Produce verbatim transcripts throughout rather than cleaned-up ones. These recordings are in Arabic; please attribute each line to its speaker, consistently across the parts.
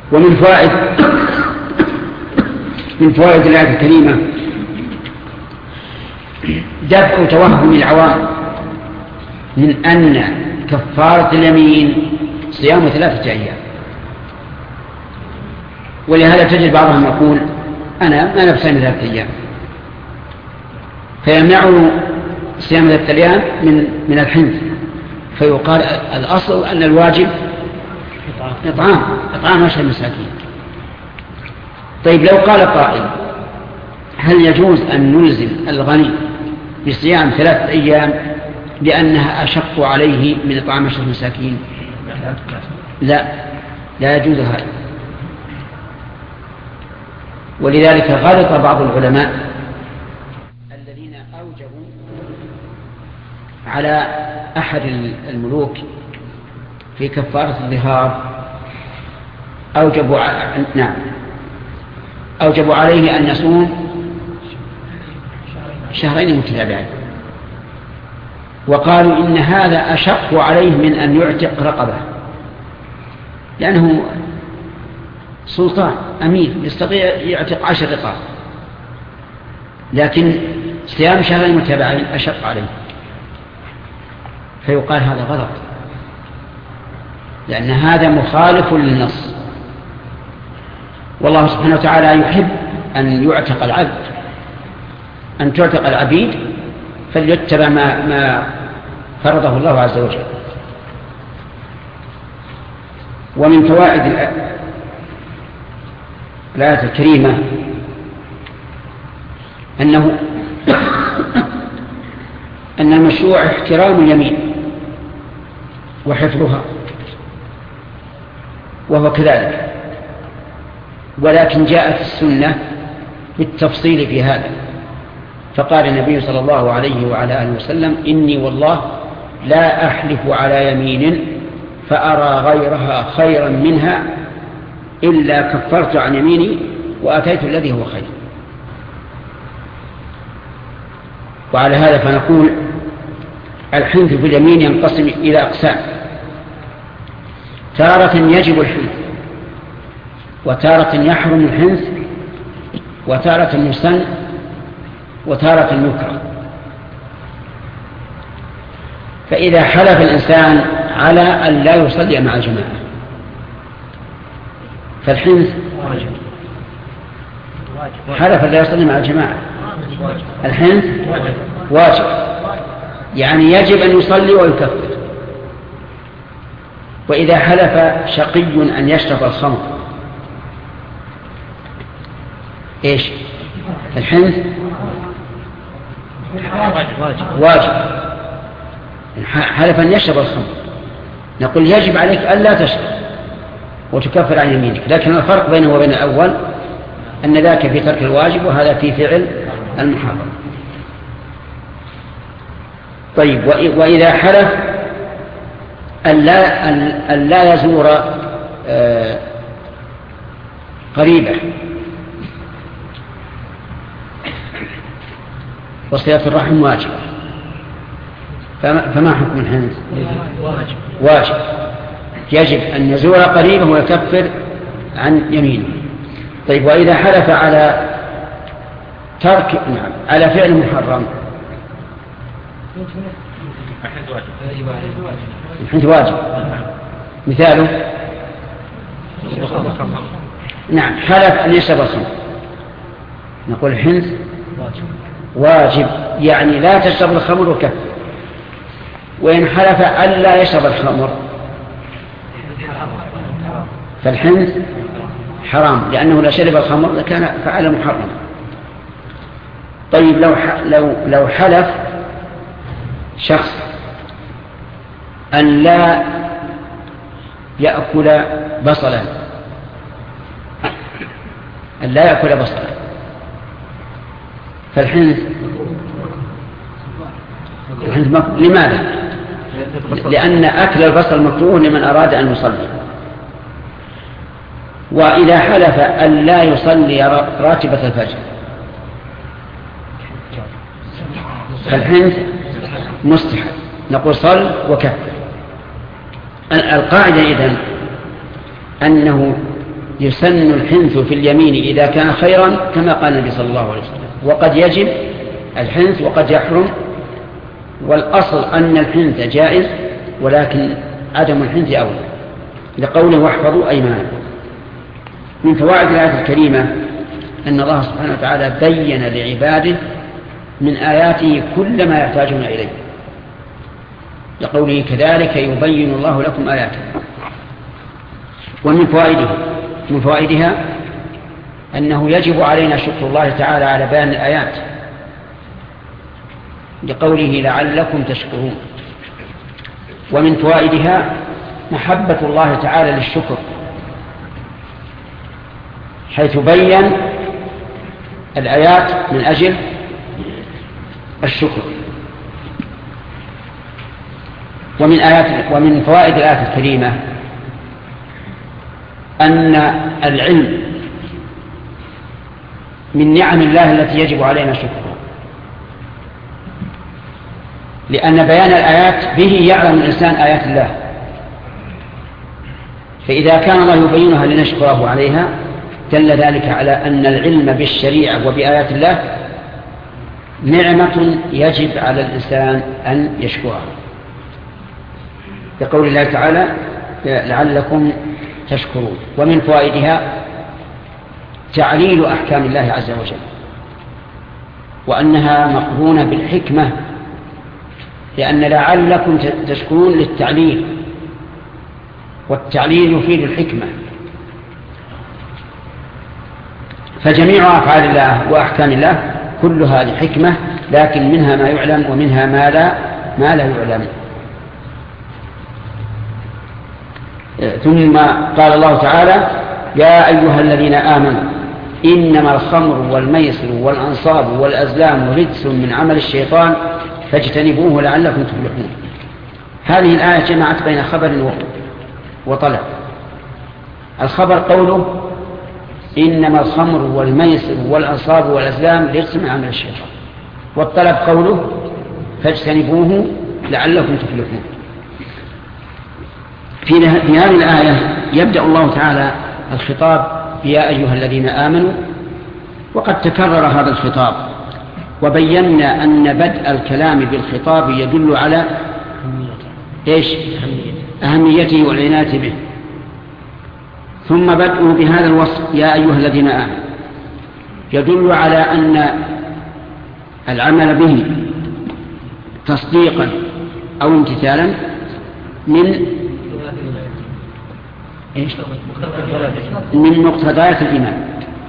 Speaker 1: ومن فوائد من فوائد الآية الكريمة دفع توهم العوام من أن كفارة اليمين صيام ثلاثة أيام. ولهذا تجد بعضهم يقول أنا ما نفسي ثلاثة أيام، فيمنعوا صيام ثلاثة أيام من من الحنث، فيقال الأصل أن الواجب إطعام إطعام عشرة مساكين. طيب لو قال قائل هل يجوز أن نلزم الغني بصيام ثلاثة أيام لأنها أشق عليه من إطعام عشرة مساكين؟ لا لا يجوز هذا. ولذلك غلط بعض العلماء الذين أوجبوا على أحد الملوك في كفارة الظهار، أوجبوا نعم أوجبوا عليه أن يصوم شهرين متتابعين، وقالوا إن هذا أشق عليه من أن يعتق رقبة، لأنه سلطان أمير يستطيع يعتق عشر رقاب، لكن صيام شهرين متتابعين أشق عليه. فيقال هذا غلط، لأن هذا مخالف للنص. والله سبحانه وتعالى يحب أن يعتق العبد، أن تعتق العبيد، فليتبع ما, ما فرضه الله عز وجل. ومن فوائد الآية الكريمة أنه أن المشروع احترام اليمين وحفظها، وهو كذلك، ولكن جاءت السنة بالتفصيل في هذا، فقال النبي صلى الله عليه وعلى آله وسلم إني والله لا أحلف على يمين فأرى غيرها خيرا منها إلا كفرت عن يميني وأتيت الذي هو خير. وعلى هذا فنقول الحنث في اليمين ينقسم إلى أقسام: تارة يجب الحنث، وتارة يحرم الحنث، وتارة يسن، وتارة يكره. فإذا حلف الإنسان على أن لا يصلي مع الجماعة فالحنث حلف أن لا يصلي مع الجماعة، الحنث واجب، يعني يجب أن يصلي ويكفر. وإذا حلف شقي أن يشرب الخمر إيش؟ الحنث واجب، حلف أن يشرب الخمر نقول يجب عليك ألا تشرب وتكفر عن يمينك، لكن الفرق بينه وبين الأول أن ذاك في ترك الواجب وهذا في فعل المحرم. طيب وإذا حلف أن لا يزور قريبه وصلة الرحم واجب، فما حكم الحنث؟ واجب، يجب أن يزور قريبه ويكفر عن يمينه. طيب وإذا حلف على ترك نعم على فعل محرم الحنث واجب، مثاله نعم حلف أن يشرب الخمر نقول الحنث واجب، يعني لا تشرب الخمر وكفر. وإن حلف ألا يشرب الخمر فالحنث حرام، لأنه لا شرب الخمر لكان فعل محرم. طيب لو لو لو حلف شخص أن لا يأكل بصلا، أن لا يأكل بصلا فالحنث الحنث مكروه. لماذا؟ لأن أكل البصل مكروه لمن أراد أن يصلي. وإذا حلف أن لا يصلي راتبة الفجر فالحنث مستحب، نقول صل وكفر. القاعدة إذن أنه يسن الحنث في اليمين إذا كان خيرا كما قال النبي صلى الله عليه وسلم، وقد يجب الحنث وقد يحرم، والأصل أن الحنث جائز ولكن عدم الحنث أولى، لقوله واحفظوا أيمانكم. من فوائد الآية الكريمة أن الله سبحانه وتعالى بين لعباده من آياته كل ما يحتاجون إليه، لقوله كذلك يبين الله لكم آياته. ومن فوائده من فوائدها أنه يجب علينا شكر الله تعالى على بيان الآيات، لقوله لعلكم تشكرون. ومن فوائدها محبة الله تعالى للشكر، حيث بين الآيات من أجل الشكر. ومن آيات ومن فوائد الآية الكريمة أن العلم من نعم الله التي يجب علينا شكرها، لأن بيان الآيات به يعلم الإنسان آيات الله، فإذا كان الله يبينها لنشكره عليها دل ذلك على أن العلم بالشريعة وبآيات الله نعمة يجب على الإنسان أن يشكرها، لقول الله تعالى لعلكم تشكرون. ومن فوائدها تعليل أحكام الله عز وجل، وأنها مقرونة بالحكمة، لأن لعلكم تشكرون للتعليل، والتعليل يفيد الحكمة. فجميع أفعال الله وأحكام الله كلها لحكمة، لكن منها ما يعلم ومنها ما لا ما لا يعلم. ثم قال الله تعالى يا أيها الذين آمنوا إنما الخمر والميسر والأنصاب والأزلام رجس من عمل الشيطان فاجتنبوه لعلكم تفلحون. هذه الآية جمعت بين خبر وطلب. الخبر قوله إنما الخمر والميسر والأنصاب والأزلام رجس من عمل الشيطان، والطلب قوله فاجتنبوه لعلكم تفلحون. في هذه الآية يبدأ الله تعالى الخطاب يا أيها الذين آمنوا، وقد تكرر هذا الخطاب، وبينا أن بدء الكلام بالخطاب يدل على إيش؟ أهميته والعناية به. ثم بدءه بهذا الوصف يا أيها الذين آمنوا يدل على أن العمل به تصديقا أو امتثالا من إيش؟ من مقتضيات الإيمان.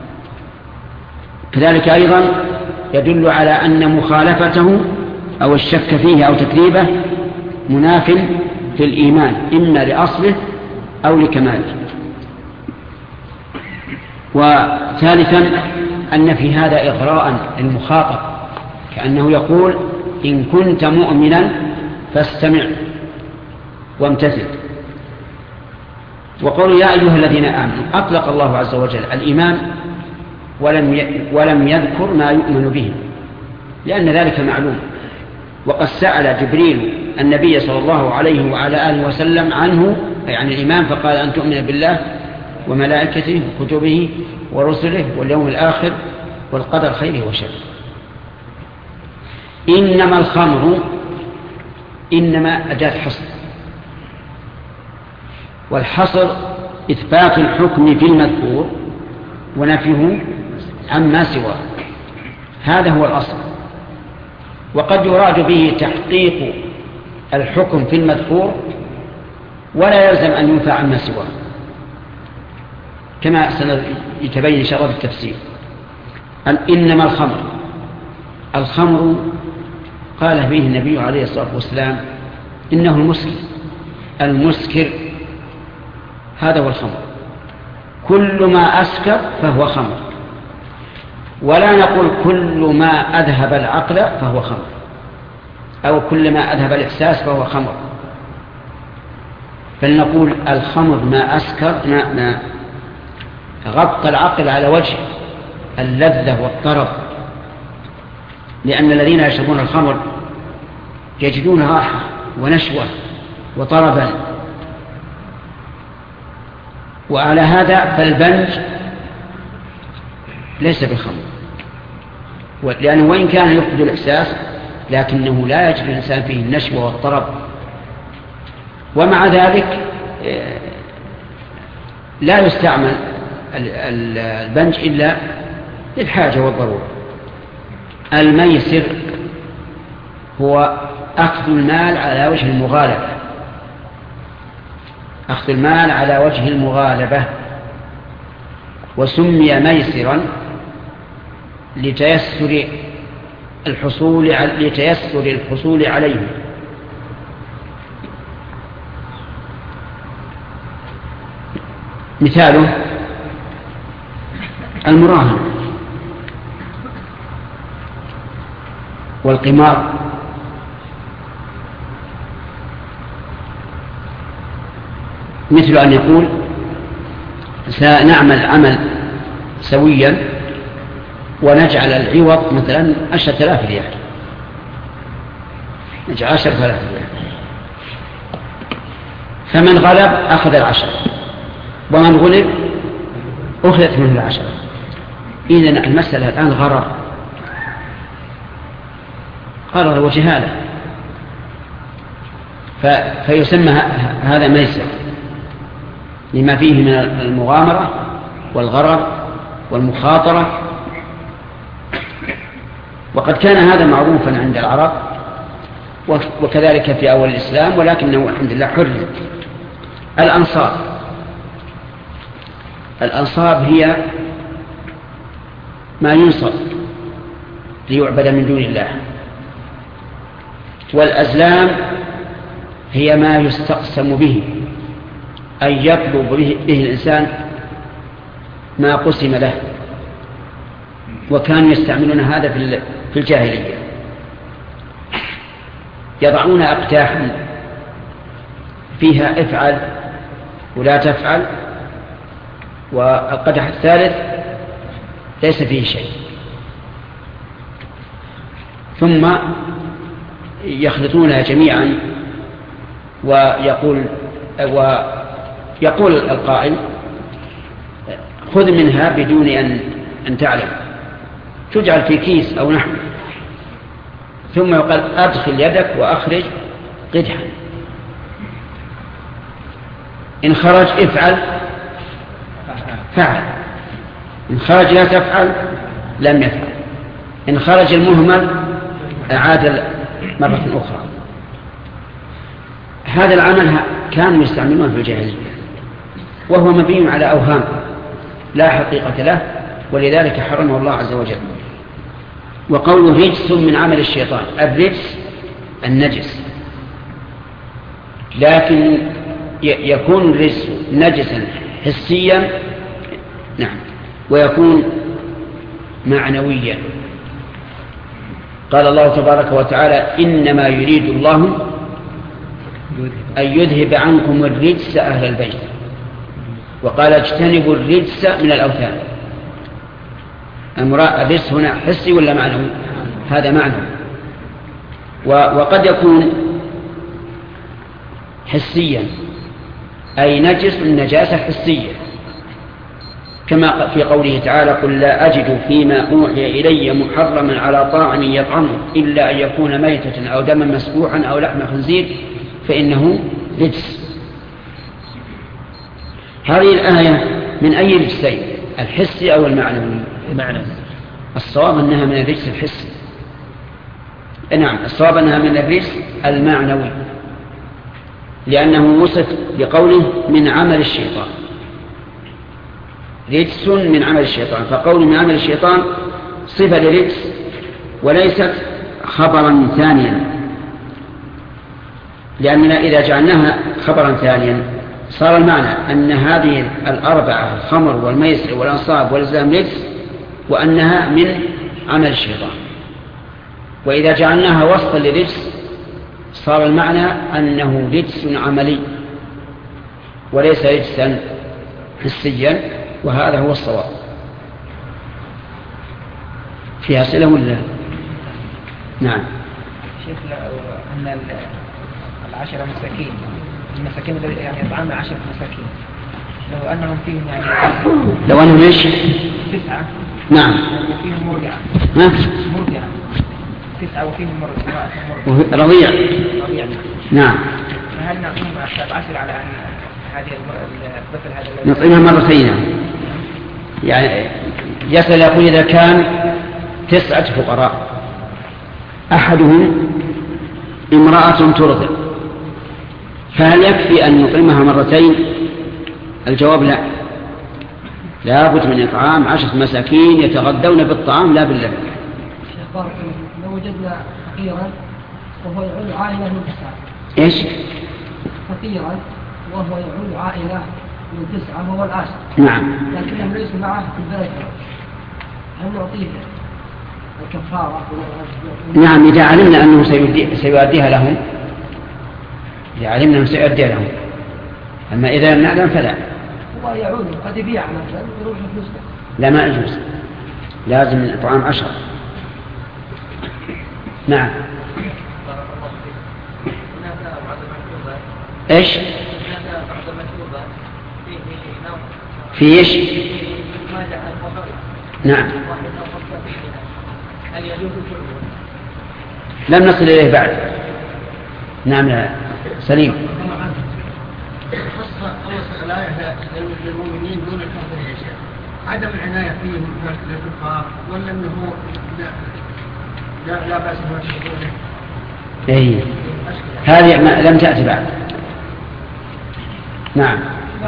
Speaker 1: كذلك أيضا يدل على أن مخالفته أو الشك فيه أو تكذيبه مناف في الإيمان، إما لأصله أو لكماله. وثالثا أن في هذا إغراء للمخاطب، كأنه يقول إن كنت مؤمنا فاستمع وامتثل. وقول يا أيها الذين آمنوا أطلق الله عز وجل الإيمان ولم ولم يذكر ما يؤمن به، لأن ذلك معلوم. وقد سأل جبريل النبي صلى الله عليه وعلى آله وسلم عنه، أي عن الإيمان، فقال أن تؤمن بالله وملائكته وكتبه ورسله واليوم الآخر والقدر خيره وشره. إنما الخمر إنما أداة حصر، والحصر إثبات الحكم في المذكور ونفيه عما سواه، هذا هو الأصل. وقد يراد به تحقيق الحكم في المذكور ولا يلزم أن ينفع عما سواه، كما سيتبين إن شاء الله بالتفسير. إنما الخمر الخمر قال به النبي عليه الصلاة والسلام إنه المسكر المسكر هذا هو الخمر. كل ما أسكر فهو خمر، ولا نقول كل ما أذهب العقل فهو خمر، أو كل ما أذهب الإحساس فهو خمر، بل نقول الخمر ما أسكر ما, ما غطى العقل على وجه اللذة والطرب، لأن الذين يشربون الخمر يجدون راحة ونشوة وطربا. وعلى هذا فالبنج ليس بخمر، لأنه وإن كان يفقد الإحساس لكنه لا يجد الإنسان فيه النشوة والطرب، ومع ذلك لا يستعمل البنج إلا للحاجة والضرورة. الميسر هو أخذ المال على وجه المغالبة، أخذ المال على وجه المغالبة، وسمي ميسرا لتيسر الحصول لتيسر الحصول عليه. مثاله المراهنة والقمار، مثل أن يقول سنعمل عمل سويا ونجعل العوض مثلا عشرة آلاف ريال، نجعل عشرة آلاف ريال، فمن غلب أخذ العشرة ومن غلب أخذت منه العشرة. إذن المسألة الآن غرر غرر وجهالة، فيسمى هذا ميسر لما فيه من المغامرة والغرر والمخاطرة. وقد كان هذا معروفا عند العرب وكذلك في أول الإسلام، ولكنه الحمد لله حرم. الأنصاب الأنصاب هي ما ينصب ليعبد من دون الله، والأزلام هي ما يستقسم به، أي يطلب به الإنسان ما قسم له، وكانوا يستعملون هذا في الجاهلية، يضعون أقداحا فيها افعل ولا تفعل، والقدح الثالث ليس فيه شيء، ثم يخلطونها جميعا ويقول ويقول القائل خذ منها بدون أن أن تعلم، تجعل في كيس أو نحو، ثم يقال أدخل يدك وأخرج قدحا، إن خرج افعل فعل، إن خرج لا تفعل لم يفعل، إن خرج المهمل أعاد مرة أخرى. هذا العمل كانوا يستعملون في الجاهلية، وهو مبني على أوهام لا حقيقة له، ولذلك حرمه الله عز وجل. وقوله رجس من عمل الشيطان، الرجس النجس، لكن يكون الرجس نجسا حسيا، نعم، ويكون معنويا. قال الله تبارك وتعالى إنما يريد الله أن يذهب عنكم الرجس أهل البيت، وقال اجتنبوا الرجس من الأوثان. الرجس هنا حسي ولا معنوي؟ هذا معنوي. وقد يكون حسيا أي نجس النجاسة حسية، كما في قوله تعالى قل لا أجد فيما أوحي إلي محرما على طاعم يطعمه إلا أن يكون ميتة أو دما مسفوحا أو لحم خنزير فإنه رجس. هذه الآية من أي رجسين، الحسي أو المعنوي؟ المعنوي. الصواب أنها من الرجس الحسي. نعم، الصواب أنها من الرجس المعنوي، لأنه وصف بقوله من عمل الشيطان، رجس من عمل الشيطان، فقول من عمل الشيطان صفة لرجس وليست خبرا ثانيا، لأننا إذا جعلناها خبرا ثانيا صار المعنى أن هذه الأربعة الخمر والميسر والأنصاب والأزلام رجس، وأنها من عمل الشيطان. وإذا جعلناها وصفا لرجس صار المعنى أنه رجس عملي وليس رجسا حسيا، وهذا هو الصواب. فيها صلة ولا؟ نعم.
Speaker 2: شيخ، أن العشرة مساكين، المساكين يعني يطعمنا عشرة مساكين، لو أنهم فيهم يعني
Speaker 1: لو أنهم إيش؟
Speaker 2: تسعة.
Speaker 1: نعم.
Speaker 2: وفيهم مرجعة.
Speaker 1: ها؟
Speaker 2: مرجعة. تسعة وفيهم مرجعة.
Speaker 1: رضيع.
Speaker 2: رضيع.
Speaker 1: نعم.
Speaker 2: فهل نعطيهم أحساب عشر على أن هذه مثل هذا؟
Speaker 1: نطعمها مرتين. يعني يسأل يقول إذا كان تسعة فقراء أحدهم امرأة ترضع فهل يكفي أن نطعمها مرتين؟ الجواب لا، لا بد من إطعام عشرة مساكين يتغدون بالطعام لا باللبن.
Speaker 3: لو وجدنا فقيرا وهو يعول عائلة من تسعة.
Speaker 1: إيش؟
Speaker 3: فقيرا وهو يعول عائلة من تسعة وهو العاشر.
Speaker 1: نعم.
Speaker 3: لكنهم ليس معه في البلد. هل نعطيه الكفارة؟
Speaker 1: نعم إذا علمنا أنه سيؤديها لهم، إذا علمنا أنه سيؤديها لهم. أما إذا لم نعلم فلا.
Speaker 3: هو يعود قد يبيع مثلا ويروح فلوسه.
Speaker 1: لا ما يجوز، لازم من إطعام عشرة. نعم. إيش؟ في إيش؟ نعم. لم نصل إليه بعد. نعم يا سليم.
Speaker 4: خاصة أوصل الآية للمؤمنين دون الكافرين، عدم العناية فيهم للكفار ولا أنه لا لا بأس بما تشركونه؟
Speaker 1: إيه هذه لم تأتي بعد. نعم.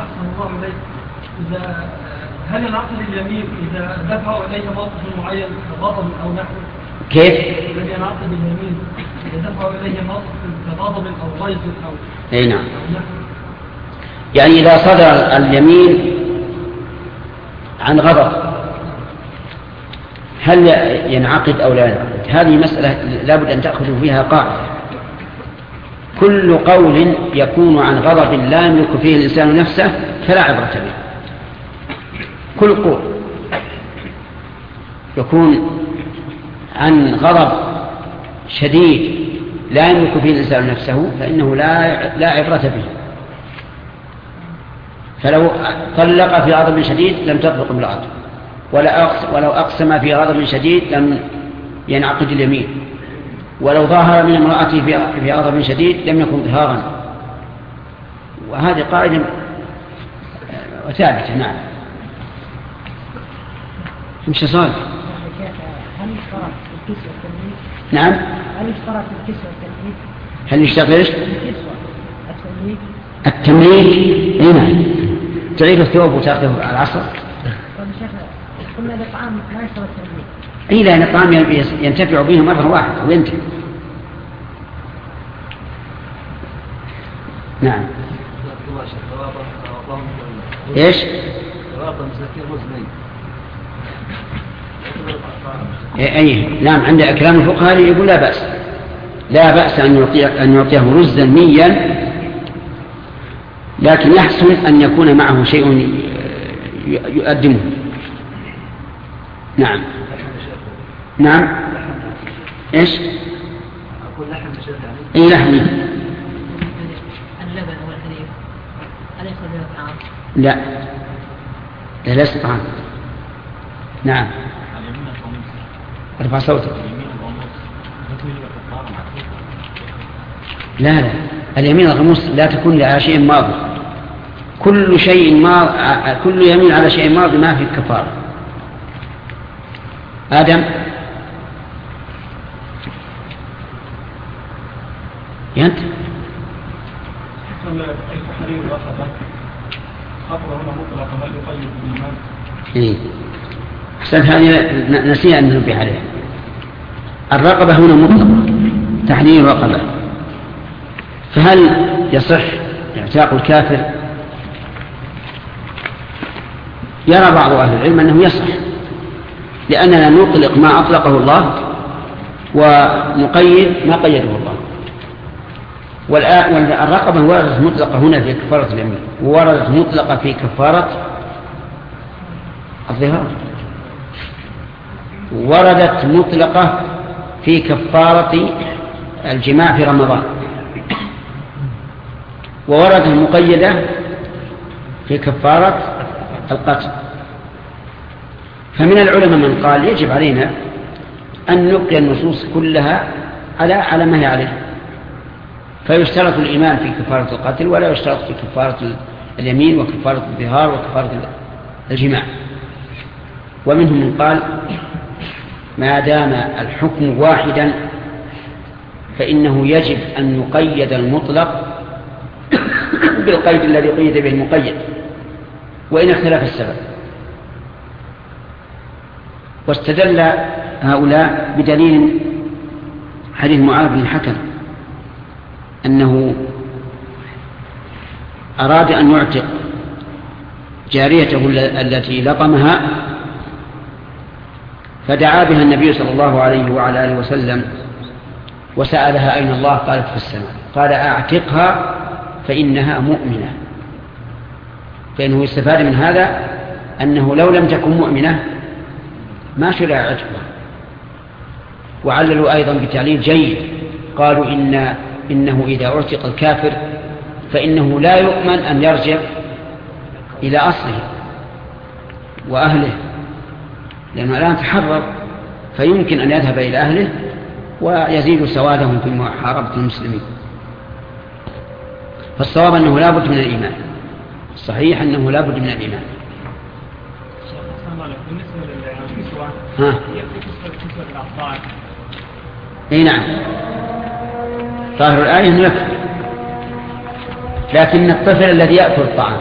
Speaker 5: إذا هل ينعقد اليمين إذا دفعوا إليه موقف معين كغضب أو نحو؟
Speaker 1: كيف؟
Speaker 5: هل ينعقد اليمين إذا دفعوا إليه موقف كغضب أو غيظ أو
Speaker 1: أي نعم.
Speaker 5: نحو؟
Speaker 1: يعني إذا صدر اليمين عن غضب هل ينعقد أو لا ينعقد؟ هذه مسألة لابد أن تأخذوا فيها قاعدة. كل قول يكون عن غضب لا يملك فيه الإنسان نفسه فلا عبرة به. كل قول يكون عن غضب شديد لا يملك فيه الإنسان نفسه فإنه لا لا عبرة به. فلو طلق في غضب شديد لم تطلق امرأته، ولو أقسم في غضب شديد لم ينعقد اليمين، ولو ظاهر من امرأته في غضب شديد لم يكن ظهارا. وهذه قاعدة ثابتة. نعم. مش صالح.
Speaker 3: هل يشترط الكسوة والتمليك؟
Speaker 1: نعم.
Speaker 3: هل يشترط الكسوة والتمليك؟
Speaker 1: هل يشترط ايش؟
Speaker 3: الكسوة التمليك.
Speaker 1: التمليك اي نعم. تعيد الثوب وتاخذه على العصر.
Speaker 3: طيب شيخ قلنا الإطعام لا يشترط التمليك.
Speaker 1: اي لا، الإطعام ينتفع به مرة واحدة وينتهي. نعم. ايش؟ اي نعم. عند كلام الفقهاء يقول لا بأس، لا بأس أن يعطيه أن يعطيه رزا نيا، لكن يحسن أن يكون معه شيء يقدمه. نعم. نعم. ايش؟
Speaker 4: أقول لحم بشر يعني.
Speaker 1: اي لحم.
Speaker 3: اللبن والحليب هل يدخل في الطعام؟
Speaker 1: لا، لا ليس طعام. نعم. ارفع صوتك. لا لا، اليمين الغموس لا تكون على شيء ماضي. كل شيء ما كل يمين على شيء ماضي ما في كفارة. آدم. ينت. إيه. أحسنت. هذه نسينا أن ننبه عليها. الرقبة هنا مطلقة، تحرير رقبة. فهل يصح اعتاق الكافر؟ يرى بعض أهل العلم أنه يصح، لأننا نطلق ما أطلقه الله ونقيد ما قيده الله. والرقبة وردت مطلقة هنا في كفارة اليمين، ووردت مطلقة في كفارة الظهار، وردت مطلقة في كفارة الجماع في رمضان، ووردت مقيدة في كفارة القتل. فمن العلماء من قال يجب علينا أن نبقي النصوص كلها على على ما هي عليه، فيشترط الإيمان في كفارة القتل ولا يشترط في كفارة اليمين وكفارة الظهار وكفارة الجماع. ومنهم من قال ما دام الحكم واحدا فإنه يجب أن يقيد المطلق بالقيد الذي قيد به المقيد وإن اختلف السبب. واستدل هؤلاء بدليل حديث معاذ بن الحكم أنه أراد أن يعتق جاريته التي لطمها فدعا بها النبي صلى الله عليه وعلى آله وسلم وسألها أين الله؟ قالت في السماء. قال أعتقها فإنها مؤمنة. فإنه يستفاد من هذا أنه لو لم تكن مؤمنة ما شرع عتقها. وعللوا أيضا بتعليل جيد، قالوا إن إنه إذا اعتق الكافر فإنه لا يؤمن أن يرجع إلى أصله وأهله، لأنه الآن تحرر فيمكن أن يذهب إلى أهله ويزيد سوادهم في محاربة المسلمين. فالصواب أنه لا بد من الإيمان، الصحيح أنه لا بد من الإيمان. ها اي نعم، ظاهر الآية أنه يكفر، لكن الطفل الذي يأكل الطعام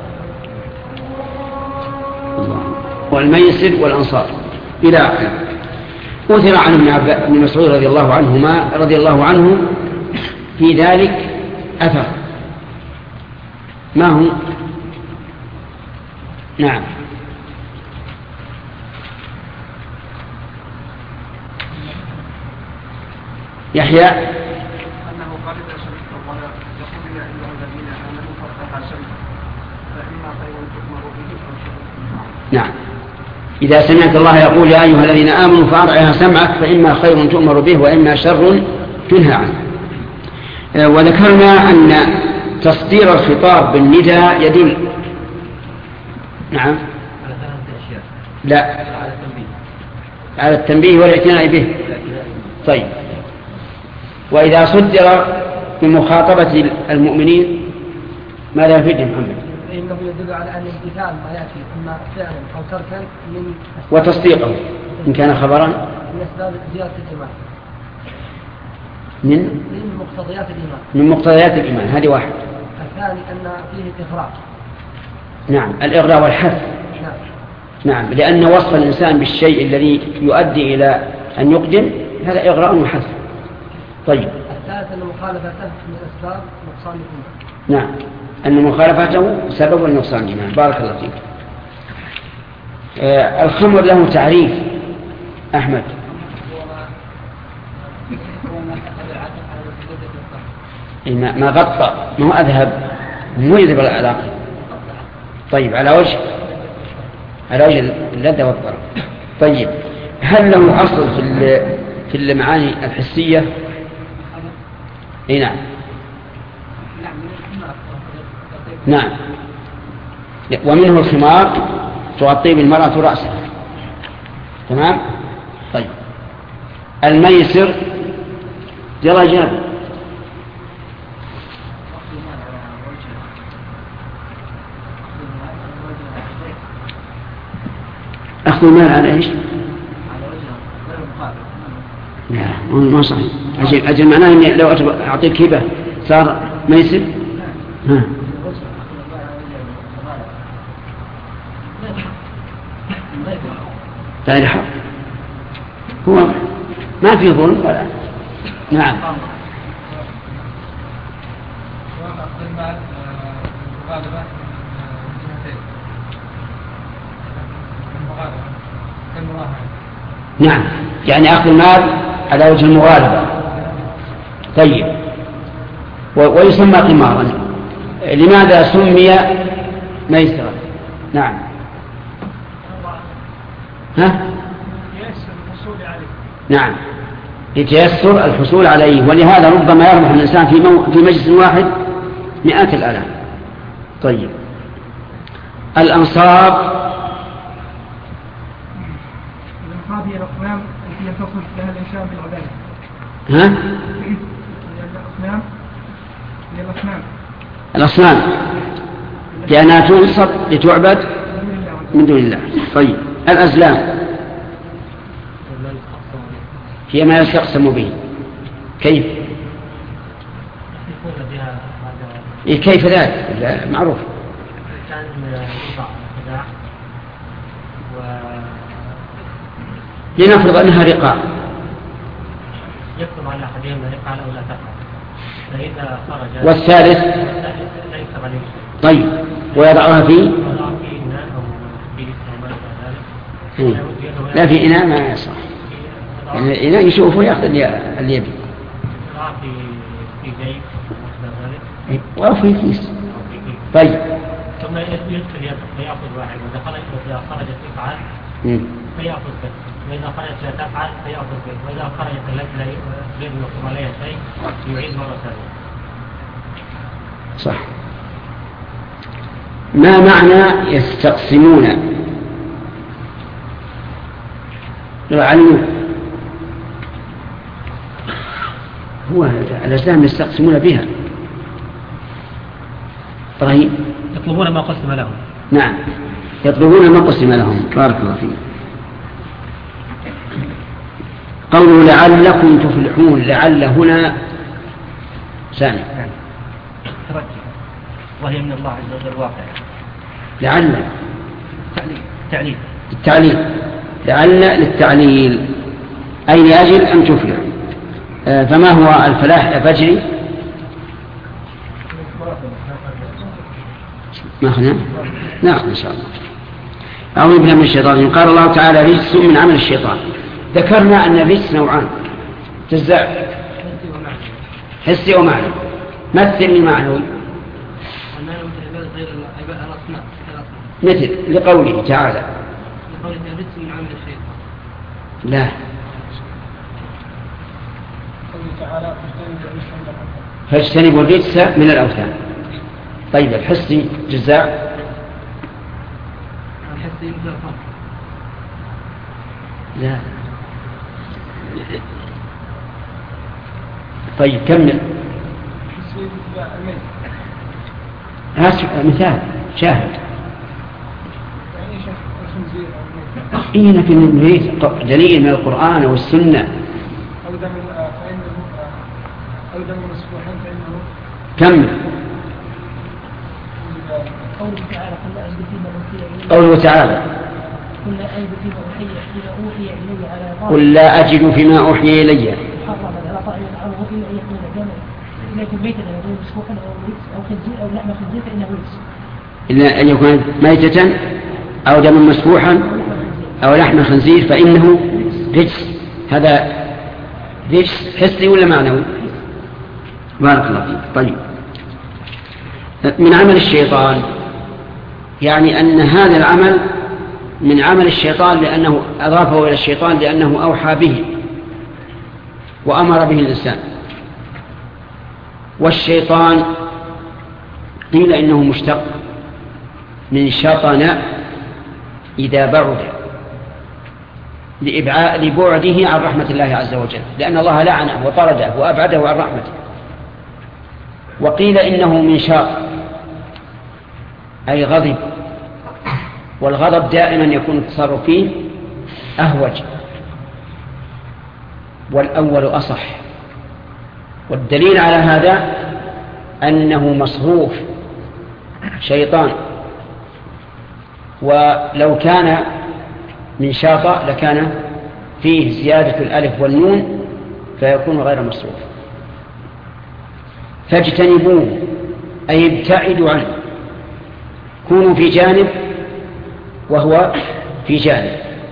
Speaker 1: والميسر والأنصار إلى آخره. أثر عن ابن مسعود رضي الله عنهما رضي الله عنه في ذلك أثر. ما هو؟ نعم يحيى
Speaker 4: أنه قال إذا سمعت الله يقول يا أيها الذين آمنوا فارتقى سمعا فإما خير تؤمر به أو شر.
Speaker 1: نعم، إذا سمعت الله يقول يا أيها الذين آمنوا فأرعها سمعك فإما خير تؤمر به وإما شر تنهى عنه. وذكرنا أن تصدير الخطاب بالنداء يدل نعم
Speaker 3: على ثلاثة أشياء.
Speaker 1: لا
Speaker 3: على التنبيه
Speaker 1: على التنبيه والاعتناء به. طيب، وإذا صدر بمخاطبة المؤمنين ماذا يفيد محمد؟
Speaker 3: فإنه يدل على أن الامتثال ما يأتي إما فعلا أو تركا من
Speaker 1: وتصديقه إن كان خبرا
Speaker 3: من أسباب زيادة الإيمان،
Speaker 1: من
Speaker 3: من مقتضيات الإيمان
Speaker 1: من مقتضيات الإيمان. هذه واحد.
Speaker 3: الثاني أن فيه الإغراء.
Speaker 1: نعم، الإغراء والحث.
Speaker 3: نعم
Speaker 1: نعم، لأن وصف الإنسان بالشيء الذي يؤدي إلى أن يقدم هذا إغراء وحث. طيب،
Speaker 3: الثالث أن مخالفته من أسباب نقصان الإيمان.
Speaker 1: نعم، أن مخالفته سبب النقصان الإيمان. بارك الله فيك. آه الخمر له تعريف أحمد. ما ما غطى، ما هو أذهب، مو يذهب العلاقة. طيب، على وجه على وجه اللذة والطرب. طيب، هل له أصل في في المعاني الحسية؟ اي نعم نعم، ومنه الخمار تغطي بالمرأة رأسها. تمام. طيب، الميسر يلا جاب أخذ المال على إيش؟ لا ما صحيح. أجل, أجل معناه إني لو أعطيك هبة صار ميسر. ها غير حق، هو ما في ظلم ولا. نعم نعم، يعني أخذ المال على وجه المغالبة. طيب، ويسمى قمارا. لماذا سمي ميسرا؟ نعم ها؟ نعم، يتيسر الحصول عليه، ولهذا ربما يربح الإنسان في, مو... في مجلس واحد مئات الآلاف. طيب، الأنصاب
Speaker 2: الأنصاب هي الأصنام التي يتصف لها الإنسان بالعبادة.
Speaker 1: ها؟
Speaker 2: الأصنام هي الأصنام
Speaker 1: الأصنام لأنها تنصب لتعبد من دون الله. طيب الأزلام هي ما يستقسم به. كيف؟ إيه كيف ذلك؟ لا معروف.
Speaker 6: كان يوضع خداع و
Speaker 1: لنفرض أنها رقاع
Speaker 6: يكتب على أحدهم رقاع أو لا تفعل، فإذا خرج
Speaker 1: والثالث
Speaker 6: لا يكتب عليه.
Speaker 1: طيب ويضعها في
Speaker 6: ويضع في إناء أو في استعمال ذلك.
Speaker 1: لا في إناء ما يصح، يعني الإناء يشوف ويأخذ اللي يبي.
Speaker 6: يضع في في جيب ذلك
Speaker 1: أو في كيس. طيب
Speaker 6: ثم يدخل يده فيأخذ واحد، وإذا خرج وإذا خرجت تفعل فيأخذ به، وإذا خرجت لا تفعل فيأخذ به، وإذا خرجت التي لا غير مكتوب عليها شيء يعيد مرة ثانية.
Speaker 1: صح. ما معنى يستقسمون؟ لو علموا هو الأجسام يستقسمون بها. طيب
Speaker 6: يطلبون ما قسم لهم.
Speaker 1: نعم يطلبون ما قسم لهم. بارك الله فيك. قولوا لعلكم تفلحون، لعل هنا ثاني
Speaker 6: وهي من الله عز وجل واقع.
Speaker 1: لعل
Speaker 6: تعليل
Speaker 1: التعليل لعل للتعليل أي لأجل أن تفلح. آه فما هو الفلاح يا فجري؟ ما أخذنا؟ نعم إن شاء الله. أعوذ بالله من الشيطان. قال الله تعالى رجس من عمل الشيطان. ذكرنا أن الرجس نوعان جزاء حسي ومعنى. مثل المعنوي مثل لقوله تعالى لا فاجتنبوا الرجس من الأوثان. طيب الحسي جزاء لا. طيب كمل. مثال شاهد. إيه لكن نريد دليل من القرآن والسنة.
Speaker 2: أو دم فإنه أو دم مسفوحا فإنه
Speaker 1: كمل.
Speaker 3: قوله تعالى
Speaker 1: قوله تعالى
Speaker 3: قل لا أجد فيما أوحي إلي على
Speaker 1: قل لا أجد فيما أوحي إلي
Speaker 3: محرما على طائم يطعمه إلا أن يكون دما إلا يكون ميتا أو يكون مسفوحا أو رجس أو خنزير أو لحم خنزير فإنه رجس.
Speaker 1: إلا أن يكون ميتة أو دما مسفوحا أو لحم خنزير فإنه رجس. هذا رجس حسي ولا معنوي؟ بارك الله فيك. طيب من عمل الشيطان يعني أن هذا العمل من عمل الشيطان لأنه أضافه إلى الشيطان لأنه أوحى به وأمر به الإنسان. والشيطان قيل إنه مشتق من شطن إذا بعد لبعده عن رحمة الله عز وجل، لأن الله لعنه وطرده وأبعده عن رحمته. وقيل إنه من شاط أي غضب، والغضب دائما يكون التصرف فيه أهوج، والأول أصح. والدليل على هذا أنه مصروف شيطان، ولو كان من شاطئ لكان فيه زيادة الألف والنون فيكون غير مصروف. فاجتنبوه أي ابتعدوا عنه، كونوا في جانب وهو في جانب.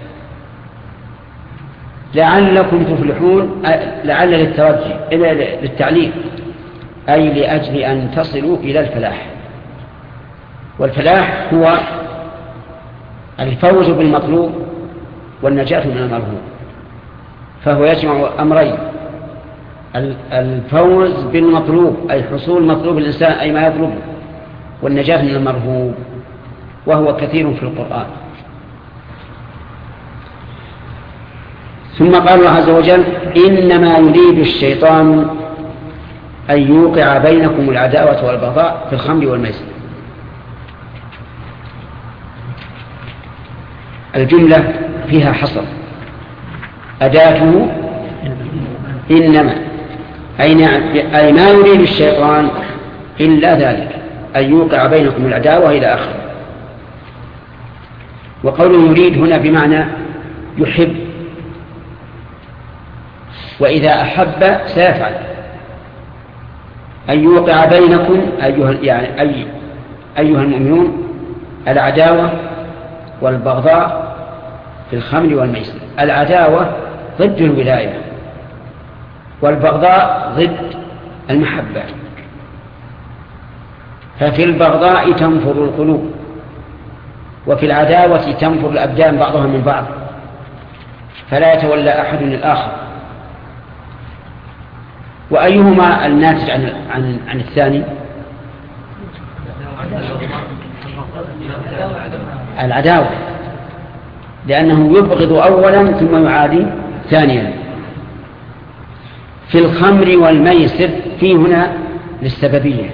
Speaker 1: لعلكم تفلحون لعل للترجي إلى للتعليل أي لأجل أن تصلوا إلى الفلاح. والفلاح هو الفوز بالمطلوب والنجاة من المرهوب، فهو يجمع أمرين: الفوز بالمطلوب أي حصول مطلوب الإنسان أي ما يطلبه، والنجاة من المرهوب وهو كثير في القرآن. ثم قال الله عز وجل إنما يريد الشيطان أن يوقع بينكم العداوة والبغضاء في الخمر والميسر. الجملة فيها حصر، أداته إنما، أي ما يريد الشيطان إلا ذلك، أن يوقع بينكم العداوة إلى آخره. وقوله يريد هنا بمعنى يحب، وإذا أحب سيفعل. أن يوقع بينكم أيها, يعني أي أيها المؤمنون العداوة والبغضاء في الخمر والميسر. العداوة ضد الولاية، والبغضاء ضد المحبة. ففي البغضاء تنفر القلوب، وفي العداوة تنفر الأبدان بعضها من بعض، فلا يتولى أحد الآخر. وأيهما الناتج عن, عن, عن الثاني؟ العداوة، لأنه يبغض أولا ثم يعادي ثانيا. في الخمر والميسر في هنا للسببية،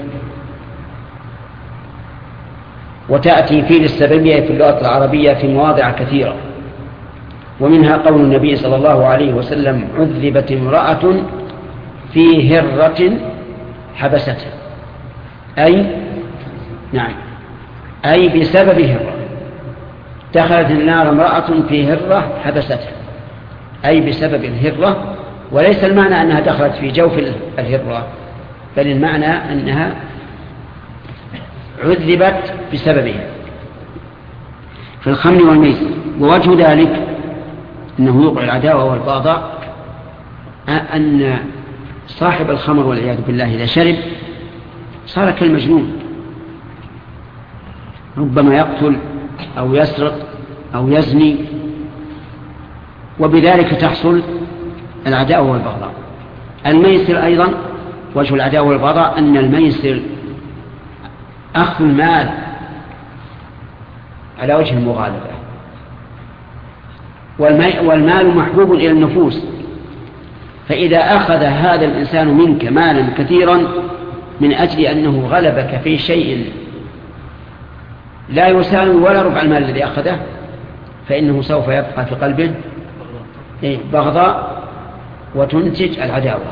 Speaker 1: وتأتي في للسببية في اللغة العربية في مواضع كثيرة، ومنها قول النبي صلى الله عليه وسلم عذبت امرأة في هرة حبستها، أي نعم أي بسبب هرة. دخلت النار امرأة في هرة حبستها، أي بسبب الهرة، وليس المعنى أنها دخلت في جوف الهرة، بل المعنى أنها عذبت بسببها في الخمر والميسر. ووجه ذلك أنه يوقع العداوة والبغضاء، أن صاحب الخمر والعياذ بالله إذا شرب صار كالمجنون، ربما يقتل أو يسرق أو يزني، وبذلك تحصل العداوة والبغضاء. الميسر أيضا وجه العداوة والبغضاء أن الميسر أخذ المال على وجه المغالبة، والمال محبوب إلى النفوس، فإذا أخذ هذا الإنسان منك مالا كثيرا من أجل أنه غلبك في شيء لا يساوي ولا ربع المال الذي أخذه، فإنه سوف يبقى في قلبه بغضاء وتنتج العداوة.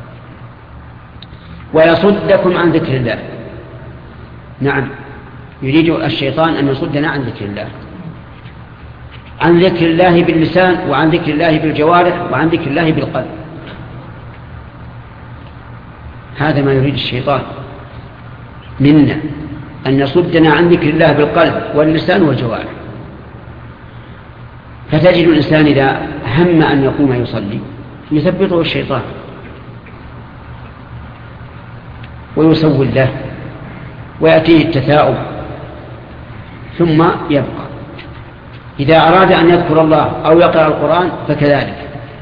Speaker 1: ويصدكم عن ذكر الله. نعم، يريد الشيطان أن يصدنا عن ذكر الله، عن ذكر الله باللسان، وعن ذكر الله بالجوارح، وعن ذكر الله بالقلب. هذا ما يريد الشيطان منا، أن يصدنا عن ذكر الله بالقلب واللسان والجوارح. فتجد الإنسان إذا هم أن يقوم يصلي يثبطه الشيطان ويسول له ويأتيه التثاؤب ثم يبقى. إذا أراد أن يذكر الله أو يقرأ القرآن فكذلك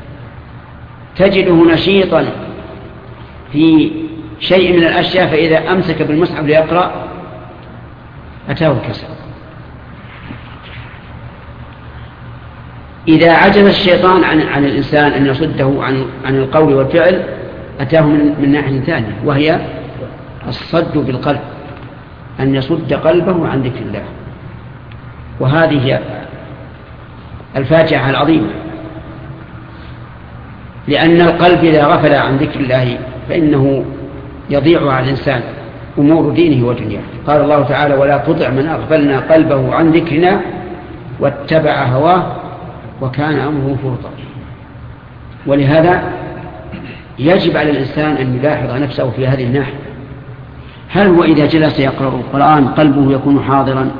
Speaker 1: تجده نشيطا في شيء من الأشياء، فإذا أمسك بالمصحف ليقرأ أتاه الكسل. إذا عجز الشيطان عن, عن الإنسان أن يصده عن, عن القول والفعل أتاه من, من ناحية ثانية، وهي الصد بالقلب، أن يصد قلبه عن ذكر الله. وهذه هي الفاجعة العظيمة، لأن القلب إذا غفل عن ذكر الله فإنه يضيع على الإنسان أمور دينه ودنياه. قال الله تعالى ولا تطع من أغفلنا قلبه عن ذكرنا واتبع هواه وكان أمره فرطا. ولهذا يجب على الإنسان أن يلاحظ نفسه في هذه الناحية، هل هو إذا جلس يقرأ القرآن قلبه يكون حاضرا؟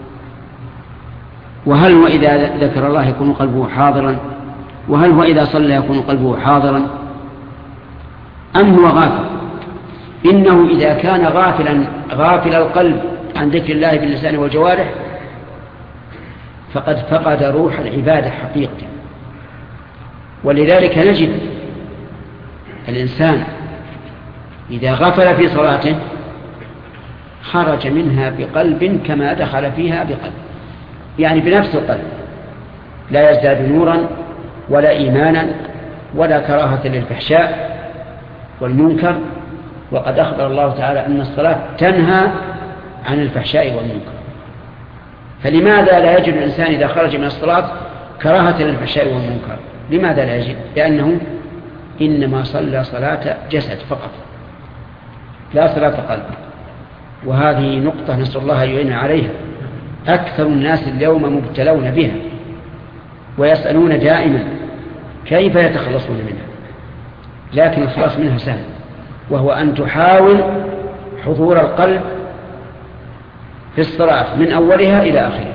Speaker 1: وهل هو إذا ذكر الله يكون قلبه حاضرا؟ وهل هو إذا صلى يكون قلبه حاضرا؟ أم هو غافل؟ إنه إذا كان غافلا غافل القلب عن ذكر الله باللسان والجوارح فقد فقد روح العبادة حقيقة. ولذلك نجد الإنسان إذا غفل في صلاته خرج منها بقلب كما دخل فيها بقلب، يعني بنفس القلب، لا يزداد نورا ولا إيمانا ولا كراهة للفحشاء والمنكر. وقد أخبر الله تعالى أن الصلاة تنهى عن الفحشاء والمنكر، فلماذا لا يجد الإنسان إذا خرج من الصلاة كراهة للفحشاء والمنكر؟ لماذا لا يجد؟ لأنه إنما صلى صلاة جسد فقط لا صلاة قلب. وهذه نقطة نسأل الله يعين عليها. أكثر الناس اليوم مبتلون بها ويسألون دائما كيف يتخلصون منها، لكن الخلاص منها سهل، وهو أن تحاول حضور القلب في الصلاة من أولها إلى آخرها.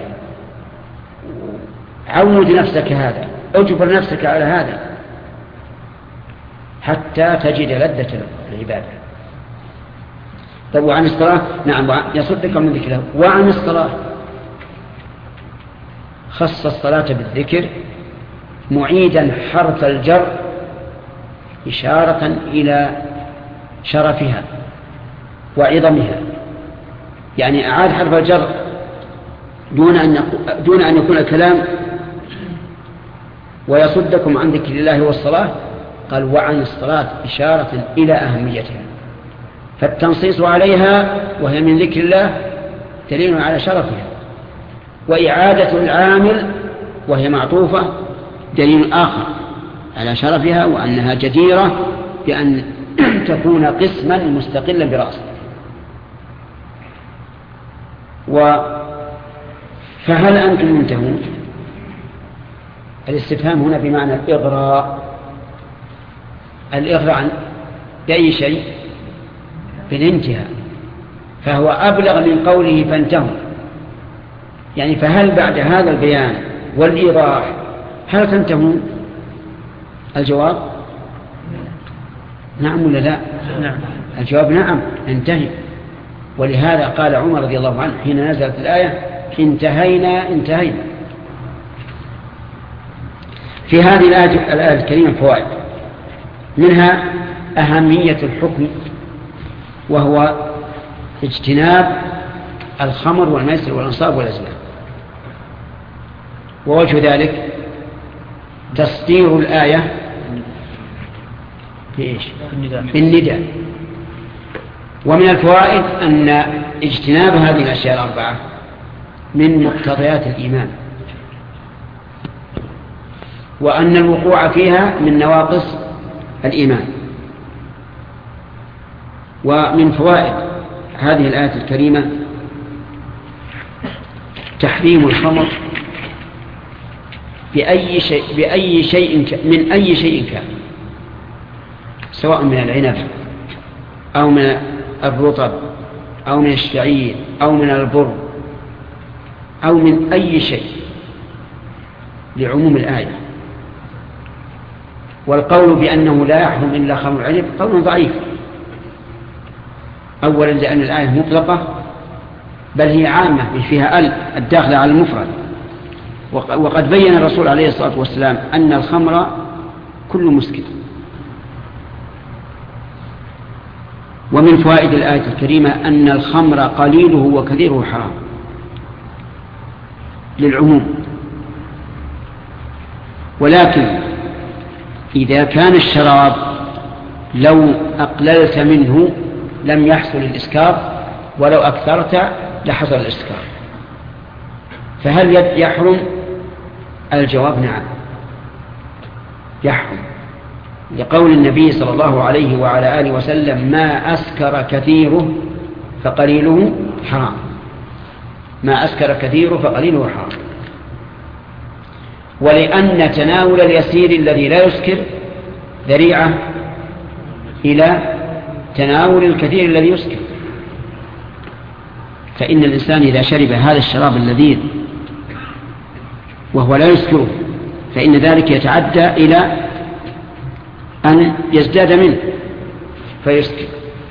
Speaker 1: عود نفسك هذا، اجبر نفسك على هذا حتى تجد لذة العبادة. طيب وعن الصلاة؟ نعم، يصدق من ذكره. وعن الصلاة خص الصلاة بالذكر معيدا حرف الجر إشارة إلى شرفها وعظمها، يعني أعاد حرف الجر دون أن دون أن يكون الكلام ويصدكم عن ذكر الله والصلاة، قال وعن الصلاة إشارة إلى أهميتها، فالتنصيص عليها وهي من ذكر الله دليل على شرفها، وإعادة العامل وهي معطوفة دليل آخر على شرفها وأنها جديرة بأن تكون قسما مستقلا برأسه. و فهل أنتم منتهون؟ الاستفهام هنا بمعنى الإغراء. الإغراء عن بأي شيء؟ بالانتهاء، فهو أبلغ من قوله فانتهوا، يعني فهل بعد هذا البيان والإيضاح هل تنتهون؟ الجواب نعم ولا لا؟ نعم. الجواب نعم، انتهي. ولهذا قال عمر رضي الله عنه حين نزلت الآية انتهينا انتهينا. في هذه الآية, الآية الكريمة فوائد، منها أهمية الحكم وهو اجتناب الخمر والميسر والأنصاب والأزلام، ووجه ذلك تصدير الآية بالنداء. ومن الفوائد أن اجتناب هذه الأشياء الأربعة من مقتضيات الإيمان، وأن الوقوع فيها من نواقص الإيمان. ومن فوائد هذه الآية الكريمة تحريم الخمر بأي شيء بأي شيء من أي شيء كان، سواء من العنب أو من الرطب أو من الشعير أو من البر أو من أي شيء، لعموم الآية. والقول بأنه لا يحرم إلا خمر العنب قول ضعيف، أولا لأن الآية مطلقة بل هي عامة فيها ال الداخلة على المفرد، وقد بين الرسول عليه الصلاة والسلام أن الخمر كل مسكر. ومن فوائد الآية الكريمة أن الخمر قليله وكثيره حرام للعموم، ولكن إذا كان الشراب لو أقللت منه لم يحصل الإسكار، ولو أكثرت لحصل الإسكار. فهل يحرم؟ الجواب نعم يحرم، لقول النبي صلى الله عليه وعلى آله وسلم ما أسكر كثيره فقليله حرام، ما أسكر كثيره فقليله حرام. ولأن تناول اليسير الذي لا يسكر ذريعة إلى تناول الكثير الذي يسكر، فإن الإنسان إذا شرب هذا الشراب اللذيذ وهو لا يسكره فإن ذلك يتعدى إلى أن يزداد منه فيسكر.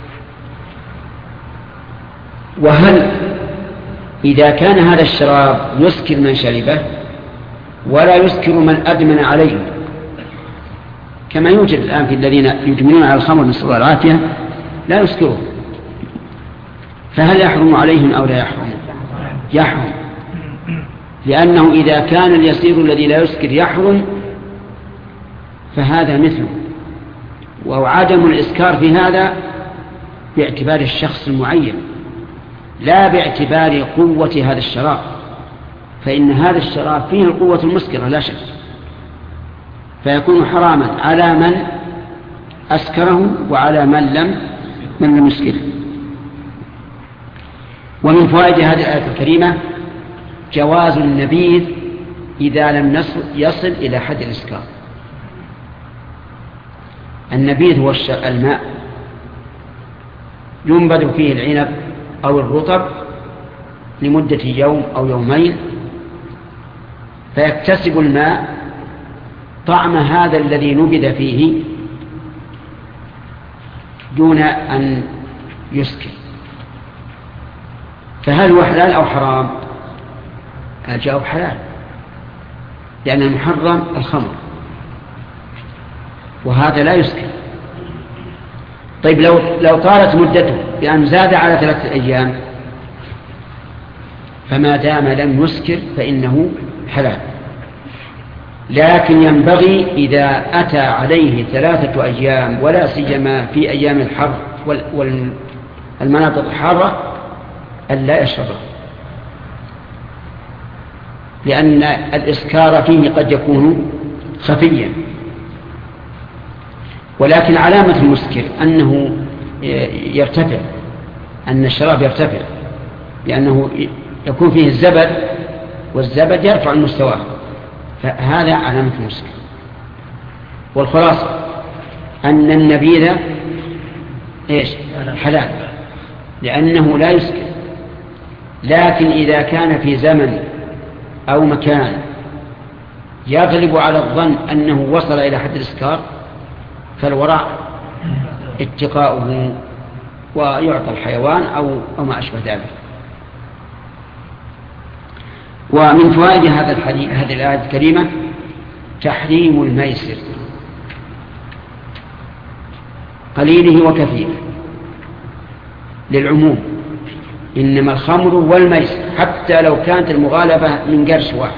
Speaker 1: وهل إذا كان هذا الشراب يسكر من شربه ولا يسكر من أدمن عليه، كما يوجد الآن في الذين يدمنون على الخمر نسأل الله العافية لا يسكره، فهل يحرم عليهم أو لا يحرم؟ يحرم، لأنه إذا كان اليسير الذي لا يسكر يحرم فهذا مثله. وعدم الإسكار في هذا باعتبار الشخص المعين لا باعتبار قوة هذا الشراب، فإن هذا الشراب فيه القوة المسكرة لا شك، فيكون حراما على من أسكره وعلى من لم من لم يسكره. ومن فوائد هذه الآية الكريمة جواز النبيذ إذا لم يصل إلى حد الإسكار. النبيذ هو الماء ينبذ فيه العنب أو الرطب لمدة يوم أو يومين، فيكتسب الماء طعم هذا الذي نبذ فيه دون أن يسكر. فهل هو حلال أو حرام؟ الجواب حلال، لأن المحرم الخمر وهذا لا يسكر. طيب لو لو طالت مدته بأن زاد على ثلاثة أيام فما دام لم يسكر فإنه حلال، لكن ينبغي إذا أتى عليه ثلاثة أيام ولا سيما في أيام الحر والمناطق الحارة أن لا يشربه، لأن الإسكار فيه قد يكون خفيا. ولكن علامة المسكر أنه يرتفع، أن الشراب يرتفع، لأنه يكون فيه الزبد والزبد يرفع المستوى، فهذا علامة المسكر. والخلاصة أن النبيذ إيش؟ حلال لأنه لا يسكر، لكن إذا كان في زمن أو مكان يغلب على الظن أنه وصل إلى حد الإسكار فالوراء اتقاؤه ويعطى الحيوان أو, أو ما أشبه ذلك. ومن فوائد هذا الحديث هذه الآية الكريمة تحريم الميسر قليله وكثيره للعموم، إنما الخمر والميسر حتى لو كانت المغالبة من قرش واحد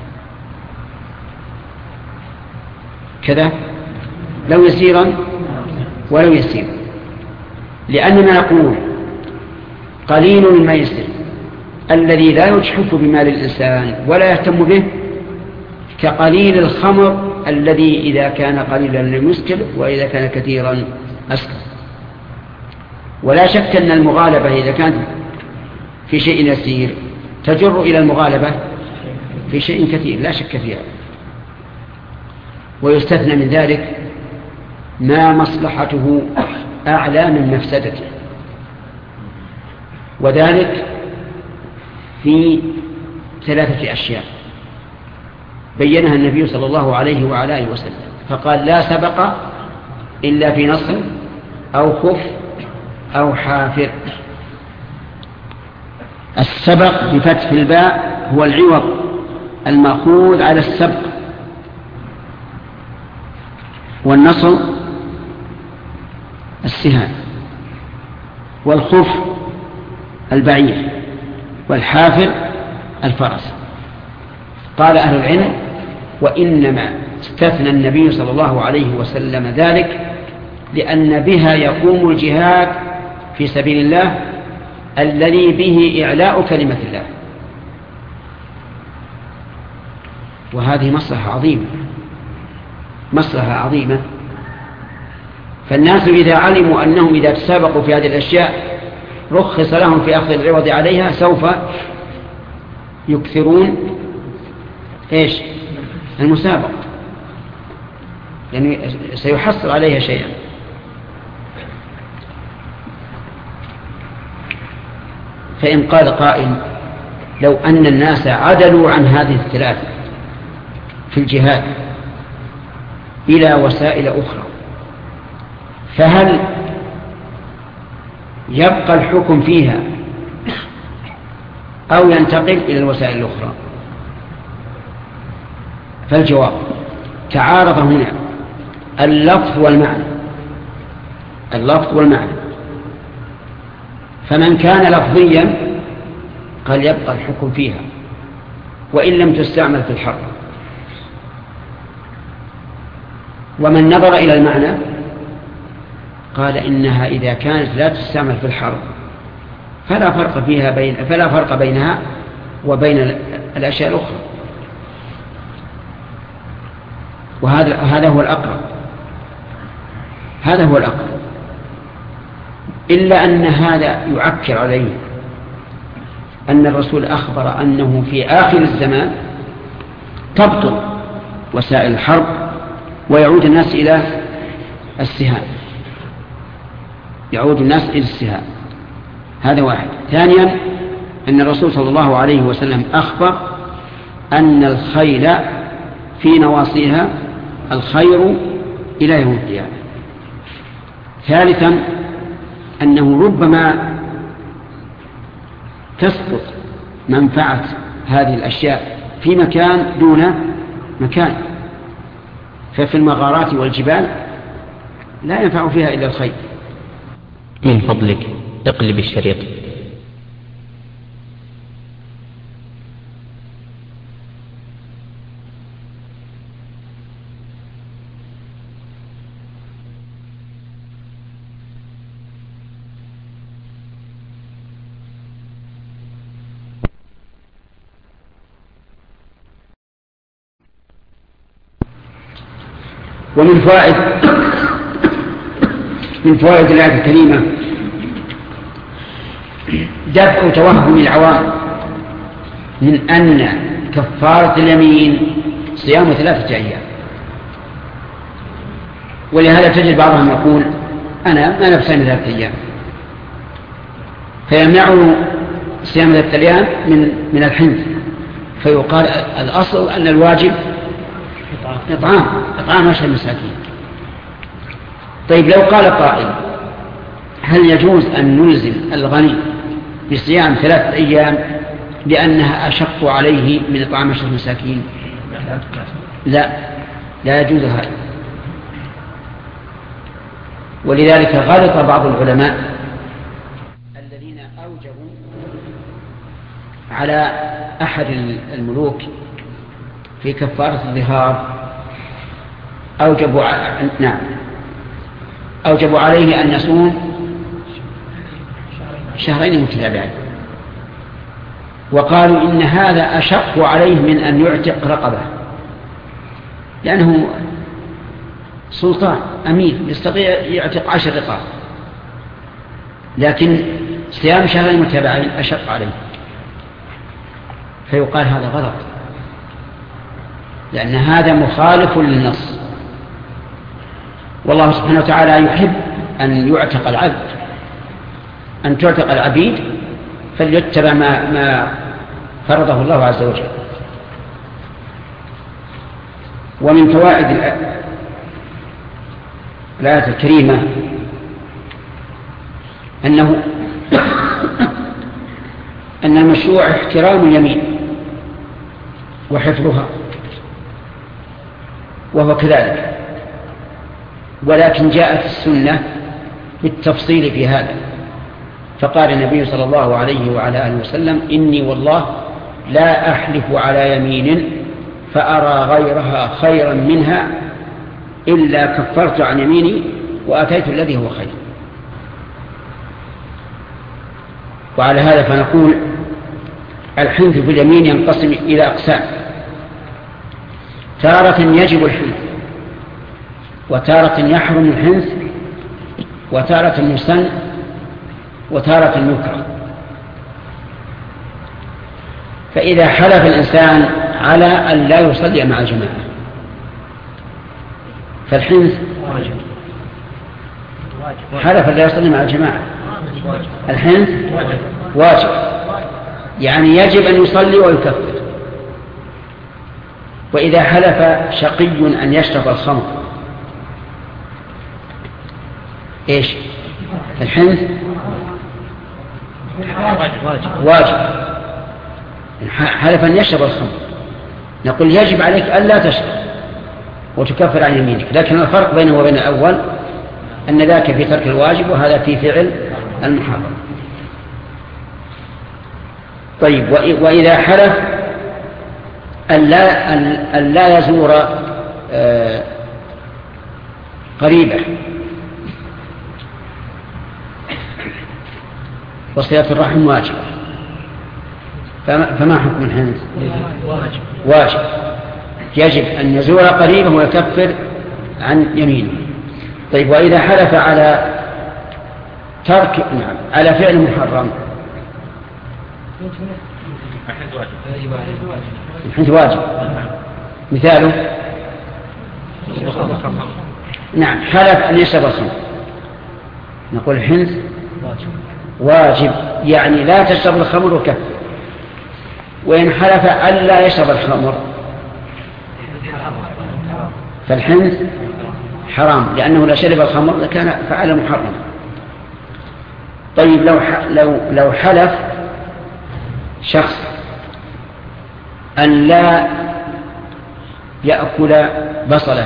Speaker 1: كذا لو يسيرا ولو يسيرا، لأننا نقول قليل الميسر الذي لا يجحف بمال الإنسان ولا يهتم به كقليل الخمر الذي إذا كان قليلا لم يسكر وإذا كان كثيرا أسكر. ولا شك أن المغالبة إذا كانت في شيء يسير تجر إلى المغالبة في شيء كثير لا شك فيها. ويستثنى من ذلك ما مصلحته أعلى من مفسدته، وذلك في ثلاثة أشياء بينها النبي صلى الله عليه وعلى آله وسلم، فقال لا سبق إلا في نصر أو خف أو حافر. السبق بفتح الباء هو العوض المأخوذ على السبق، والنصر السهام، والخف البعير، والحافر الفرس. قال أهل العلم وإنما استثنى النبي صلى الله عليه وسلم ذلك لأن بها يقوم الجهاد في سبيل الله الذي به إعلاء كلمة الله، وهذه مصلحة عظيمة مصلحة عظيمة. فالناس إذا علموا أنهم إذا تسابقوا في هذه الأشياء رخص لهم في أخذ العوض عليها سوف يكثرون إيش المسابقة، يعني سيحصل عليها شيئا. فإن قال قائل لو أن الناس عدلوا عن هذه الثلاثة في الجهاد إلى وسائل أخرى فهل يبقى الحكم فيها أو ينتقل إلى الوسائل الأخرى؟ فالجواب تعارض هنا اللفظ والمعنى اللفظ والمعنى فمن كان لفظيا قال يبقى الحكم فيها وإن لم تستعمل في الحرب. ومن نظر إلى المعنى قال إنها إذا كانت لا تستعمل في الحرب فلا فرق فيها بين فلا فرق بينها وبين الأشياء الأخرى. وهذا هذا هو الأقرب هذا هو الأقرب إلا أن هذا يعكر عليه أن الرسول أخبر أنه في آخر الزمان تبطل وسائل الحرب ويعود الناس إلى السهام يعود الناس إلى السهام. هذا واحد. ثانيا أن الرسول صلى الله عليه وسلم أخبر أن الخيل في نواصيها الخير إلى يوم القيامة. ثالثا أنه ربما تسقط منفعة هذه الأشياء في مكان دون مكان، ففي المغارات والجبال لا ينفع فيها إلا الخير.
Speaker 7: من فضلك اقلب الشريط.
Speaker 1: ومن فوائد من فوائد الآية الكريمة دفع توهم العوام من أن كفارة اليمين صيام ثلاثة أيام. ولهذا تجد بعضهم يقول أنا ما نفسي ثلاثة أيام فيمنعه صيام ثلاثة أيام من من الحنث، فيقال الأصل أن الواجب إطعام إطعام عشرة مساكين. طيب لو قال قائل هل يجوز أن نلزم الغني بصيام ثلاثة أيام لأنها أشق عليه من إطعام عشرة مساكين؟ لا لا يجوز هذا. ولذلك غلط بعض العلماء الذين أوجبوا على أحد الملوك في كفارة الظهار أوجبوا ع... نعم أوجبوا عليه أن يصوم شهرين متتابعين، وقالوا إن هذا أشق عليه من أن يعتق رقبة، لأنه سلطان أمير يستطيع يعتق عشر رقاب، لكن صيام شهرين متتابعين أشق عليه. فيقال هذا غلط، لأن هذا مخالف للنص. والله سبحانه وتعالى يحب أن يعتق العبد، أن تعتق العبيد، فليتبع ما, ما فرضه الله عز وجل. ومن فوائد الآية الكريمة أنه أن المشروع احترام اليمين وحفظها، وهو كذلك، ولكن جاءت السنة بالتفصيل في هذا، فقال النبي صلى الله عليه وعلى آله وسلم إني والله لا أحلف على يمين فأرى غيرها خيرا منها إلا كفرت عن يميني وأتيت الذي هو خير. وعلى هذا فنقول الحنث في اليمين ينقسم إلى أقسام: تارة يجب الحنث، وتارة يحرم الحنث، وتارة يسن، وتارة يكره. فإذا حلف الإنسان على أن لا يصلي مع الجماعة فالحنث حلف أن لا يصلي مع الجماعة، الحنث واجب، يعني يجب أن يصلي ويكفر. وإذا حلف شقي أن يشرب الخمر إيش؟ الحنث واجب، حلف أن يشرب الخمر نقول يجب عليك أن لا تشرب وتكفر عن يمينك، لكن الفرق بينه وبين الأول أن ذاك في ترك الواجب وهذا في فعل المحرم. طيب وإذا حلف أن لا, أن لا يزور آه قريبه وصلة الرحم واجب، فما حكم الحنث؟ واجب. واجب يجب أن يزور قريبه ويكفر عن يمينه. طيب وإذا حلف على ترك نعم على فعل محرم الحنث واجب. مثاله نعم حلف أن يشرب الخمر، نقول الحنث واجب يعني لا تشرب الخمر وكفر. وإن حلف أن لا يشرب الخمر فالحنث حرام، لأنه لا شرب الخمر لكان فعل محرم. طيب لو لو لو حلف شخص أن لا يأكل بصلا،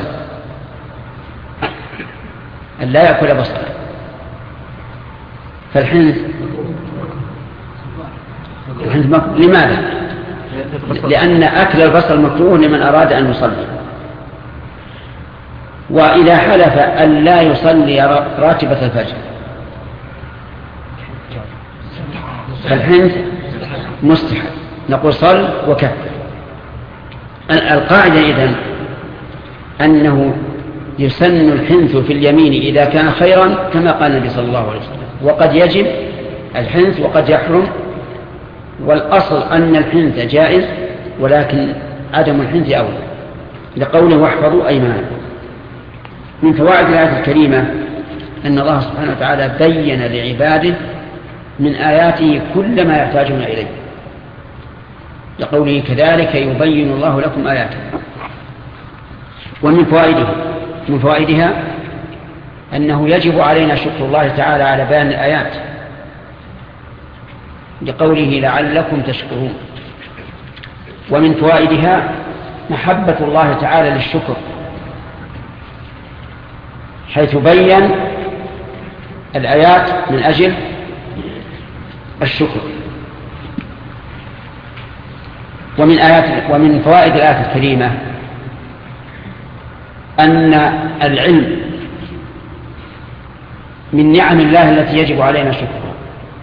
Speaker 1: أن لا يأكل بصلا، فالحنث الحنث مكروه. لماذا؟ لأن أكل البصل مكروه لمن أراد أن يصلي. وإذا حلف أن لا يصلي راتبة الفجر فالحنث مستحب، نقول صل وكفر. القاعدة إذن أنه يسن الحنث في اليمين إذا كان خيرا كما قال النبي صلى الله عليه وسلم، وقد يجب الحنث وقد يحرم، والأصل أن الحنث جائز ولكن عدم الحنث أولى، لقوله واحفظوا أيمانكم. من فوائد الآية الكريمة أن الله سبحانه وتعالى بين لعباده من آياته كل ما يحتاجون إليه، لقوله كذلك يبين الله لكم آياته. ومن فوائده من فوائدها أنه يجب علينا شكر الله تعالى على بيان الآيات، لقوله لعلكم تشكرون. ومن فوائدها محبة الله تعالى للشكر، حيث بين الآيات من أجل الشكر. ومن آيات ومن فوائد الآية الكريمة أن العلم من نعم الله التي يجب علينا شكرها،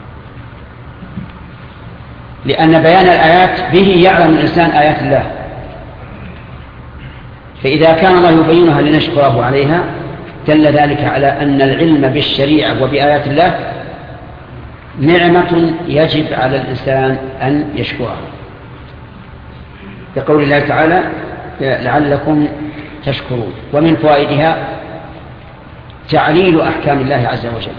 Speaker 1: لأن بيان الآيات به يعلم الإنسان آيات الله، فإذا كان الله يبينها لنشكره عليها دل ذلك على أن العلم بالشريعة وبآيات الله نعمة يجب على الإنسان أن يشكرها، بقول الله تعالى لعلكم تشكرون. ومن فوائدها تعليل أحكام الله عز وجل،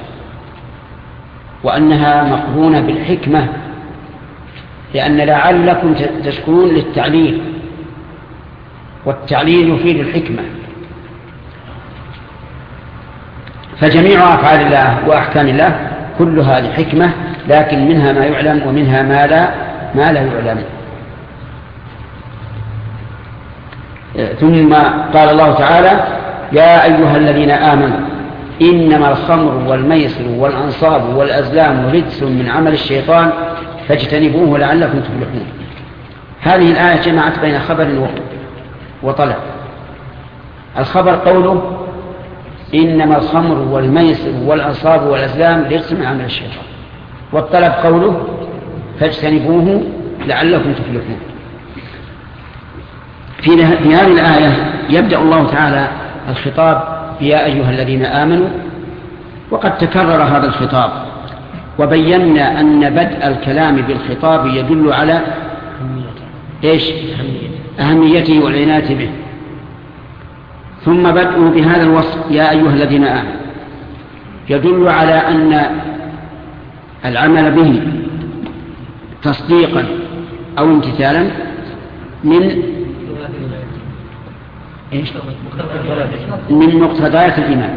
Speaker 1: وأنها مقرونة بالحكمة، لأن لعلكم تشكرون للتعليل، والتعليل يفيد الحكمة. فجميع أفعال الله وأحكام الله كلها لحكمة، لكن منها ما يعلم ومنها ما لا ما لا يعلم. ثم قال الله تعالى يا أيها الذين آمنوا إنما الخمر والميسر والأنصاب والأزلام رجس من عمل الشيطان فاجتنبوه لعلكم تفلحون. هذه الآية جمعت بين خبر وطلب. الخبر قوله إنما الخمر والميسر والأنصاب والأزلام رجس من عمل الشيطان، والطلب قوله فاجتنبوه لعلكم تفلحون. في هذه الآية يبدأ الله تعالى الخطاب يا أيها الذين آمنوا، وقد تكرر هذا الخطاب، وبينا أن بدء الكلام بالخطاب يدل على إيش؟ أهميته والعناية به. ثم بدءه بهذا الوصف يا أيها الذين آمنوا يدل على أن العمل به تصديقا أو امتثالا من إيش؟ من مقتضيات الإيمان.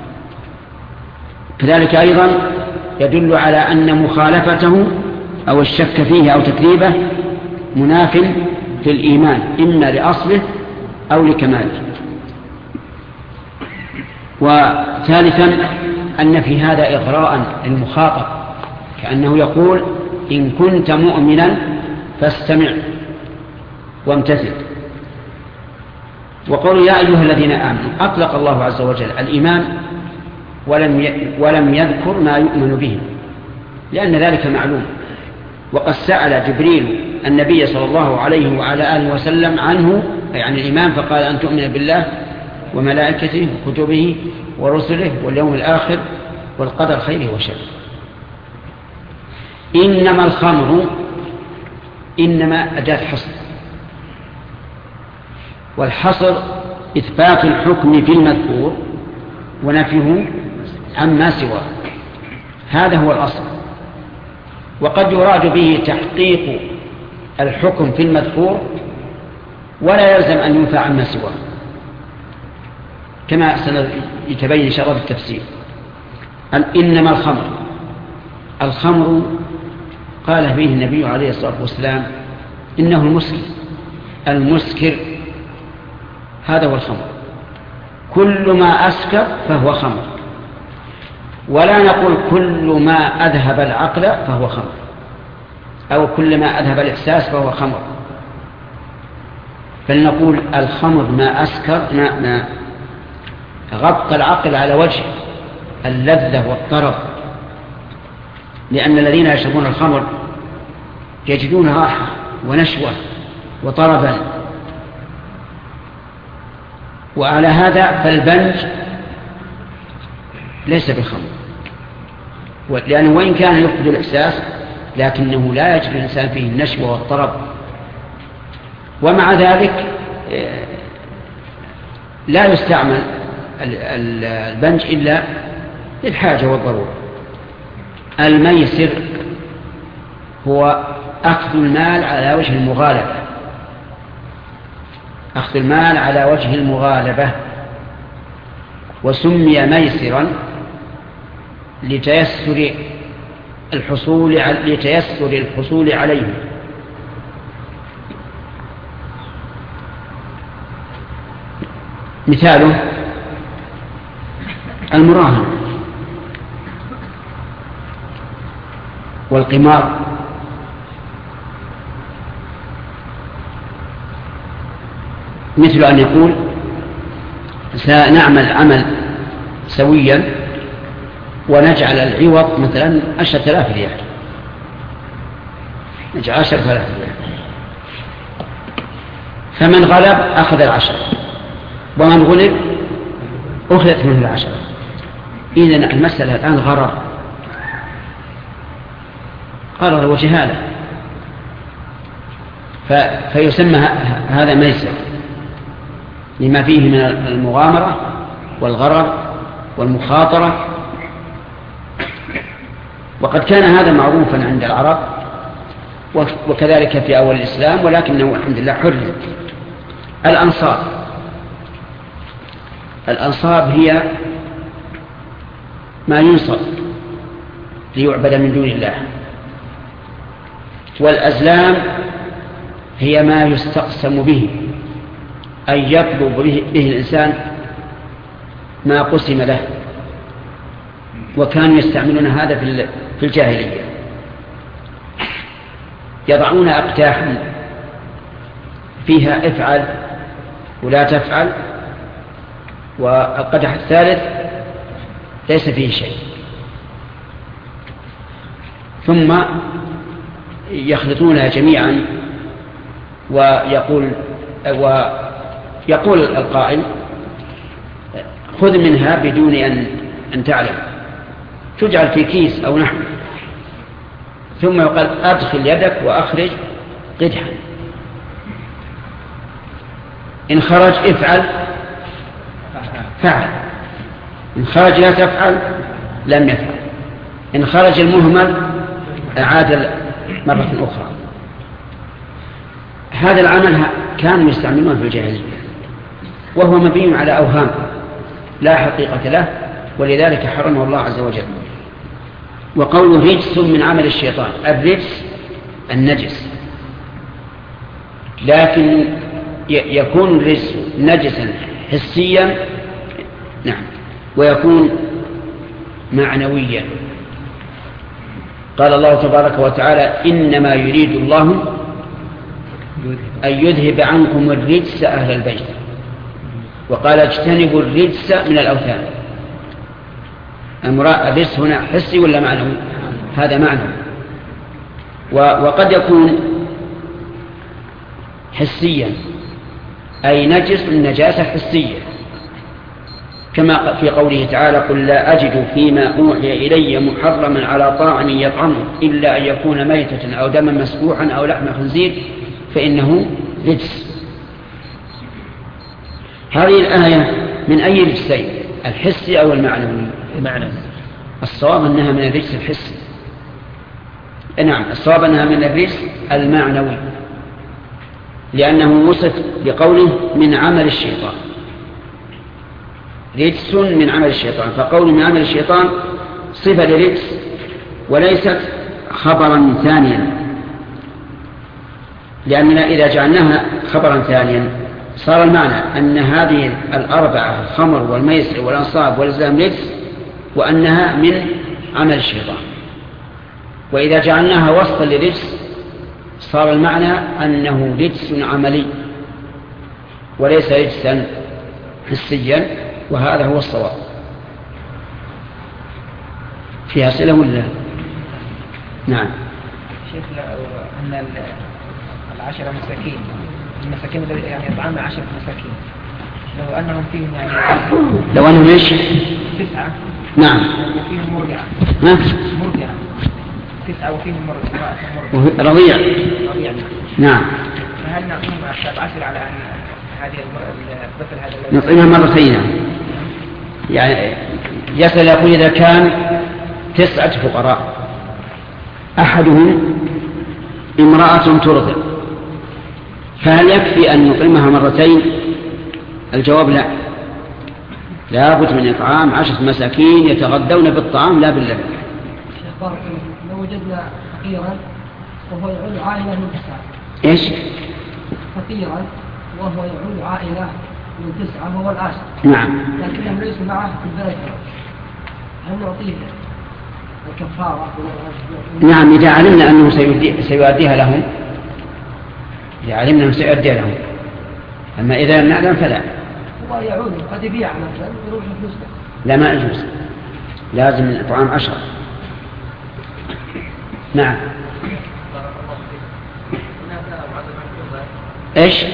Speaker 1: كذلك أيضا يدل على أن مخالفته أو الشك فيه أو تكذيبه مناف للإيمان إما لأصله أو لكماله. وثالثا أن في هذا إغراء المخاطب، كأنه يقول إن كنت مؤمنا فاستمع وامتثل. وقالوا يا أيها الذين آمنوا أطلق الله عز وجل الإيمان ولم ولم يذكر ما يؤمن به، لأن ذلك معلوم. وقد سأل جبريل النبي صلى الله عليه وعلى آله وسلم عنه يعني الإيمان، فقال أن تؤمن بالله وملائكته وكتبه ورسله واليوم الآخر والقدر خيره وشره. إنما الخمر إنما أداة حصر، والحصر إثبات الحكم في المذكور ونفيه عما سواه، هذا هو الأصل. وقد يراد به تحقيق الحكم في المذكور ولا يلزم أن ينفع عما سواه، كما سيتبين إن شاء الله بالتفسير. إنما الخمر، الخمر قال فيه النبي عليه الصلاة والسلام إنه المسكر، المسكر هذا هو الخمر، كل ما أسكر فهو خمر، ولا نقول كل ما أذهب العقل فهو خمر، أو كل ما أذهب الإحساس فهو خمر، بل نقول الخمر ما أسكر ما, ما غطى العقل على وجه اللذة والطرب، لأن الذين يشربون الخمر يجدون راحة ونشوة وطربا. وعلى هذا فالبنج ليس بالخمر، لأنه وإن كان يفقد الإحساس لكنه لا يجد الإنسان فيه النشوة والطرب، ومع ذلك لا يستعمل البنج إلا للحاجة والضرورة. الميسر هو أخذ المال على وجه المغالبة، أخذ المال على وجه المغالبة، وسمي ميسرا لتيسر الحصول لتيسر الحصول عليه. مثاله المراهنة والقمار، مثل أن يقول سنعمل عمل سويا ونجعل العوض مثلا عشرة آلاف ريال، نجعل عشرة آلاف ريال، فمن غلب أخذ العشرة ومن غلب أخذت منه العشرة. إذن المسألة الآن غرر، غرر وجهالة، فيسمى هذا ميسر لما فيه من المغامرة والغرر والمخاطرة. وقد كان هذا معروفا عند العرب وكذلك في أول الإسلام، ولكنه الحمد لله حرم. الأنصاب، الأنصاب هي ما ينصب ليعبد من دون الله، والأزلام هي ما يستقسم به، أي يطلب به, به الإنسان ما قسم له، وكانوا يستعملون هذا في الجاهلية، يضعون أقداحا فيها افعل ولا تفعل، والقدح الثالث ليس فيه شيء، ثم يخلطونها جميعا ويقول ويقول القائل خذ منها بدون أن, أن تعلم، تجعل في كيس أو نحو، ثم يقال أدخل يدك وأخرج قدحا، إن خرج افعل فعل، إن خرج لا تفعل لم يفعل، إن خرج المهمل أعاد مرة أخرى. هذا العمل كانوا يستعملونه في الجاهلية، وهو مبني على أوهام لا حقيقة له، ولذلك حرمه الله عز وجل. وقوله رجس من عمل الشيطان، الرجس النجس، لكن يكون الرجس نجسا حسيا نعم، ويكون معنويا، قال الله تبارك وتعالى إنما يريد الله أن يذهب عنكم الرجس أهل البيت، وقال اجتنبوا الرجس من الأوثان. الرجس هنا حسي ولا معنوي؟ هذا معنوي، وقد يكون حسيا أي نجس النجاسة حسية، كما في قوله تعالى قل لا أجد فيما أوحي إلي محرما على طاعم يطعمه إلا أن يكون ميتة أو دما مسفوحا أو لحم خنزير فإنه رجس. هذه الآية من أي رجسين، الحسي أو المعنوي؟
Speaker 7: المعنوي.
Speaker 1: الصواب أنها من الرجس الحسي. نعم، الصواب أنها من الرجس المعنوي، لأنه وصف بقوله من عمل الشيطان، رجس من عمل الشيطان، فقول من عمل الشيطان صفة لرجس وليست خبرا ثانيا، لأننا إذا جعلناها خبرا ثانيا صار المعنى أن هذه الأربعة الخمر والميسر والأنصاب والأزلام رجس وأنها من عمل الشيطان. وإذا جعلناها وصفا لرجس صار المعنى أنه رجس عملي وليس رجسا حسيا، وهذا هو الصواب. فيها أسئلة ولا؟ نعم.
Speaker 2: شيخ أن العشرة مساكين المساكين يعني يطعمنا عشرة مساكين لو أنهم فيهم يعني
Speaker 1: لو أنهم إيش؟
Speaker 2: تسعة.
Speaker 1: نعم.
Speaker 2: وفيهم مرجعة.
Speaker 1: ها؟
Speaker 2: مرجعة تسعة وفيهم مرجعة.
Speaker 1: رضيع.
Speaker 2: رضيع.
Speaker 1: نعم.
Speaker 2: فهل نقوم عشر على أن هذه الطفل هذا
Speaker 1: نطعمها مرتين؟ يعني يسأل يقول إذا كان تسعة فقراء أحدهم امرأة ترضع فهل يكفي أن نطعمها مرتين؟ الجواب لا، لا بد من إطعام عشرة مساكين يتغدون بالطعام لا باللبن.
Speaker 3: لو وجدنا فقيرا وهو يعود عائلة من تسعة.
Speaker 1: إيش؟
Speaker 3: فقيرا وهو يعود عائلة من تسعة وهو العاشر.
Speaker 1: نعم.
Speaker 3: لكنهم ليسوا معه في البلد، هل نعطيه الكفارة؟
Speaker 1: نعم، إذا علمنا أنه سيؤديها لهم، إذا علمنا أنه سيؤديها لهم. أما إذا لم نعلم فلا.
Speaker 3: هو يعود قد يبيع مثلا يروح فلوسه.
Speaker 1: لا، ما يجوز، لازم الإطعام عشرة. نعم. إيش؟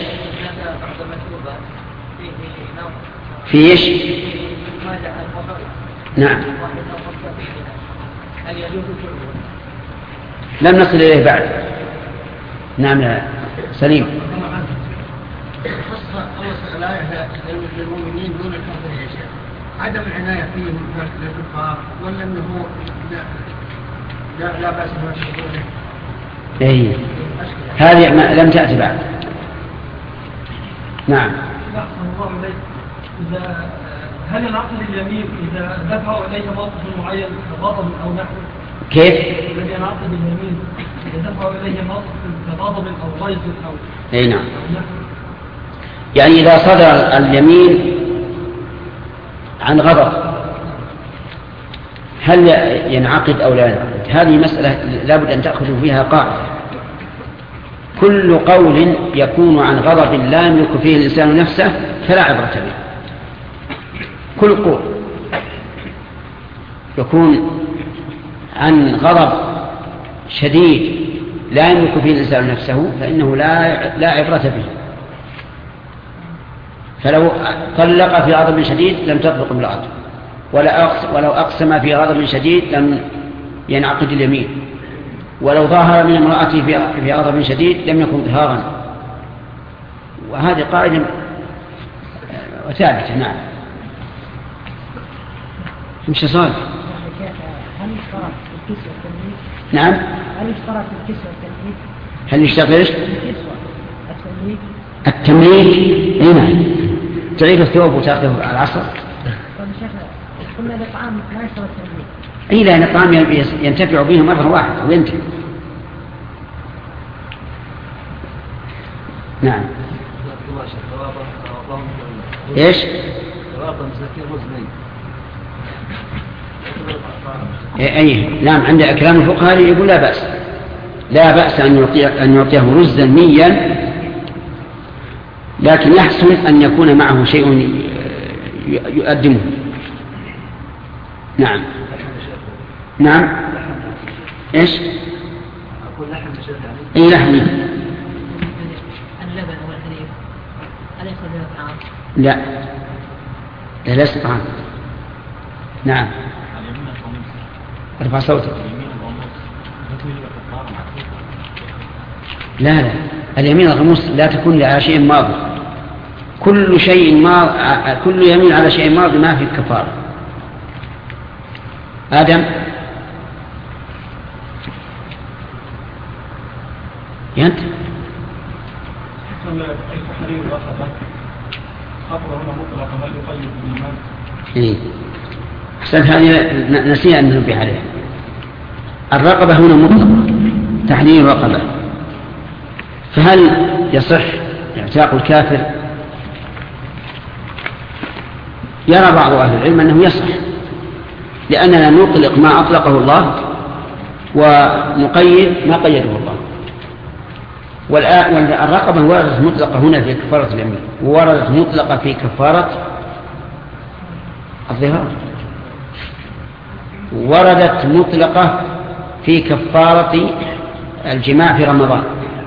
Speaker 1: في إيش؟ نعم. لم نصل إليه بعد. نعم يا سليم.
Speaker 4: خص الآية للمؤمنين دون الكافرين يا شيخ، عدم العناية فيهم للكفار ولا أنه لا لا بأس بما تقولون؟
Speaker 1: إيه، هذه لم تأتي بعد. نعم.
Speaker 5: إذا هل ينعقد اليمين إذا دفعوا إليه موقف معين غضب أو نحو؟
Speaker 1: كيف؟
Speaker 5: الذي ينعقد اليمين إذا دفعوا إليه موقف كغضب أو غيظ أو
Speaker 1: أي نعم.
Speaker 5: نحو.
Speaker 1: يعني إذا صدر اليمين عن غضب هل ينعقد أو لا ينعقد؟ هذه مسألة لابد أن تأخذوا فيها قاعدة. كل قول يكون عن غضب لا يملك فيه الإنسان نفسه فلا عبرة به. كل قول يكون عن غضب شديد لا يملك فيه الإنسان نفسه فإنه لا لا عبرة به. فلو طلق في غضب شديد لم تطلق امرأته، ولو أقسم في غضب شديد لم ينعقد اليمين، ولو ظاهر من امرأته في غضب شديد لم يكن ظهارا. وهذه قاعدة ثابتة. نعم. مش صالح.
Speaker 3: هل يشترط الكسوة والتمليك؟
Speaker 1: نعم.
Speaker 3: هل يشترط الكسوة والتمليك؟
Speaker 1: هل يشترط ايش؟
Speaker 3: الكسوة التمليك.
Speaker 1: التمليك اي نعم. تعيد الثوب وتاخذه على العصر.
Speaker 3: طيب شيخ قلنا الإطعام لا يشترط التمليك.
Speaker 1: اي لا، الإطعام ينتفع به مرة واحدة وينتهي. نعم. ايش؟ أي نعم، عند أكرام الفقهاء يقول لا بأس، لا بأس أن يعطيه, أن يعطيه رزا نيا، لكن يحسن أن يكون معه شيء يقدمه. نعم نعم إيش؟
Speaker 4: أقول لحم بشرة
Speaker 1: أي لحم.
Speaker 3: اللبن والحليب أليس من الطعام؟
Speaker 1: لا، لا ليس طعام. نعم. ارفع صوتك. لا لا، اليمين الغموس لا تكون على شيء ماضي. كل شيء ما كل يمين على شيء ماضي ما في كفارة. آدم ينت إيه. أحسن، هذه نسينا أن ننبه عليها. الرقبة هنا مطلقة، تحرير الرقبة، فهل يصح اعتاق الكافر؟ يرى بعض أهل العلم أنه يصح، لأننا نطلق ما أطلقه الله ونقيد ما قيده الله. والرقبة وردت مطلقة هنا في كفارة اليمين، ووردت مطلقة في كفارة الظهار، وردت مطلقة في كفارة الجماع في رمضان،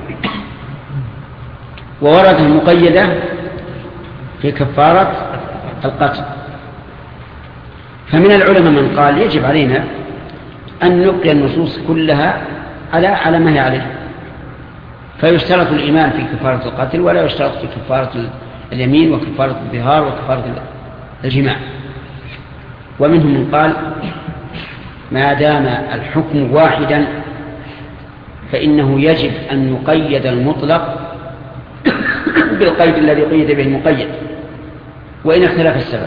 Speaker 1: ووردت مقيدة في كفارة القتل. فمن العلماء من قال يجب علينا أن نبقي النصوص كلها على على ما هي عليه، فيشترط الإيمان في كفارة القتل ولا يشترط في كفارة اليمين وكفارة الظهار وكفارة الجماع. ومنهم من قال ما دام الحكم واحدا فإنه يجب أن يقيد المطلق بالقيد الذي قيد به المقيد وإن اختلف السبب.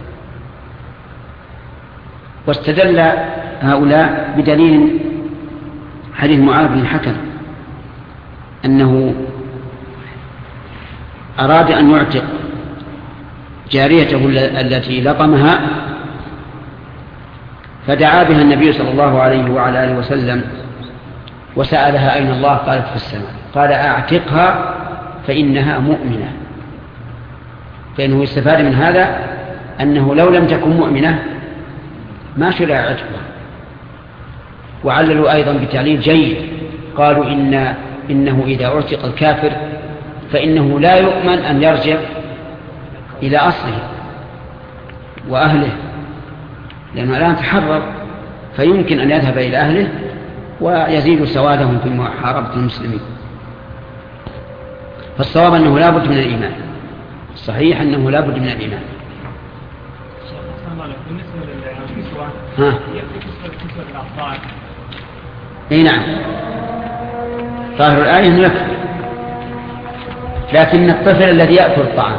Speaker 1: واستدل هؤلاء بدليل حديث معاذ بن الحكم أنه أراد أن يعتق جاريته التي لطمها، فدعا بها النبي صلى الله عليه وعلى آله وسلم وسألها أين الله؟ قالت في السماء. قال أعتقها فإنها مؤمنة. فإنه يستفاد من هذا أنه لو لم تكن مؤمنة ما شرع عتقها. وعللوا أيضا بتعليل جيد، قالوا إن إنه إذا اعتق الكافر فإنه لا يؤمن أن يرجع إلى أصله وأهله، لأنه الآن تحرر فيمكن أن يذهب إلى أهله ويزيد سوادهم في محاربة المسلمين. فالصواب أنه لا بد من الإيمان، الصحيح أنه لا بد من الإيمان. ها. اي نعم، ظاهر الآية أنه يكفي، لكن الطفل الذي يأكل الطعام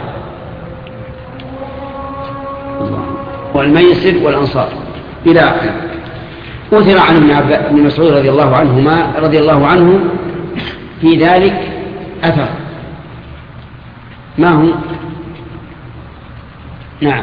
Speaker 1: والميسر والأنصار إلى آخره. أثر عن ابن مسعود رضي الله عنهما رضي الله عنه في ذلك أثر. ما هو؟ نعم.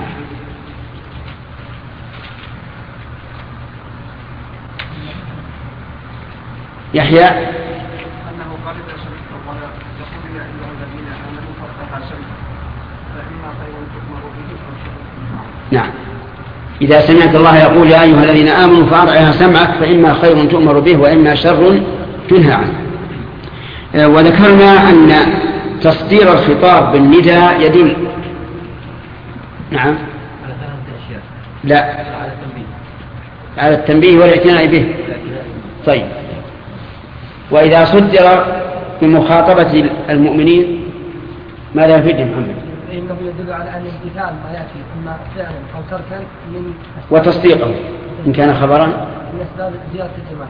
Speaker 1: يحيى
Speaker 4: أنه قال إذا سمعت الله يقول يا أيها الذين آمنوا فاتقوا سمعا فإما خير تؤمر به أو شر.
Speaker 1: نعم، إذا سمعت الله يقول يا أيها الذين آمنوا فأرعها سمعك فإما خير تؤمر به وإما شر تنهى عنه. وذكرنا أن تصدير الخطاب بالنداء يدل. نعم.
Speaker 2: على ثلاثة أشياء.
Speaker 1: لا،
Speaker 2: على التنبيه.
Speaker 1: على التنبيه والاعتناء به. طيب، وإذا صدر بمخاطبة المؤمنين ماذا يفيد محمد؟
Speaker 8: إنه يدل على أن الامتثال ما يأتي إما فعلا أو تركا من
Speaker 1: وتصديقه إن كان خبرا
Speaker 8: من أسباب زيادة الإيمان،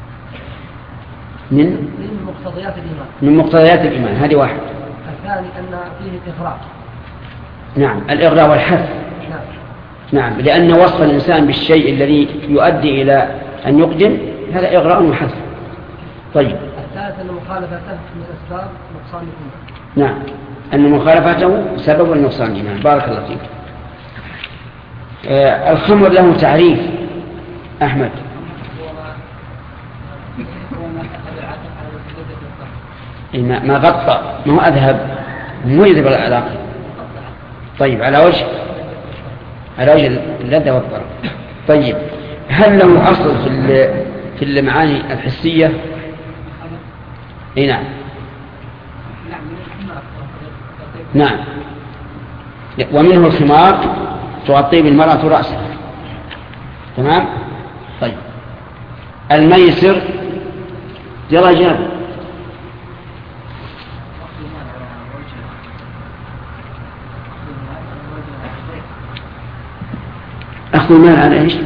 Speaker 1: من
Speaker 8: من مقتضيات الإيمان
Speaker 1: من مقتضيات الإيمان. هذه واحد.
Speaker 8: الثاني أن فيه الإغراء.
Speaker 1: نعم، الإغراء والحث.
Speaker 8: نعم.
Speaker 1: نعم، لأن وصف الإنسان بالشيء الذي يؤدي إلى أن يقدم هذا إغراء وحث. طيب،
Speaker 8: الثالث أن مخالفته من أسباب نقصان الإيمان.
Speaker 1: نعم، أن مخالفته سبب النقصان الإيمان. بارك الله فيك. آه الخمر له تعريف أحمد. ما ما غطى، ما هو أذهب، مو يذهب العلاقة. طيب على وجه على وجه اللذة والطرب. طيب هل له أصل في في المعاني الحسية؟ اي نعم نعم. ومنه الخمار تغطي بالمرأة رأسها. تمام. طيب الميسر درجات. أخذ المال على إيش؟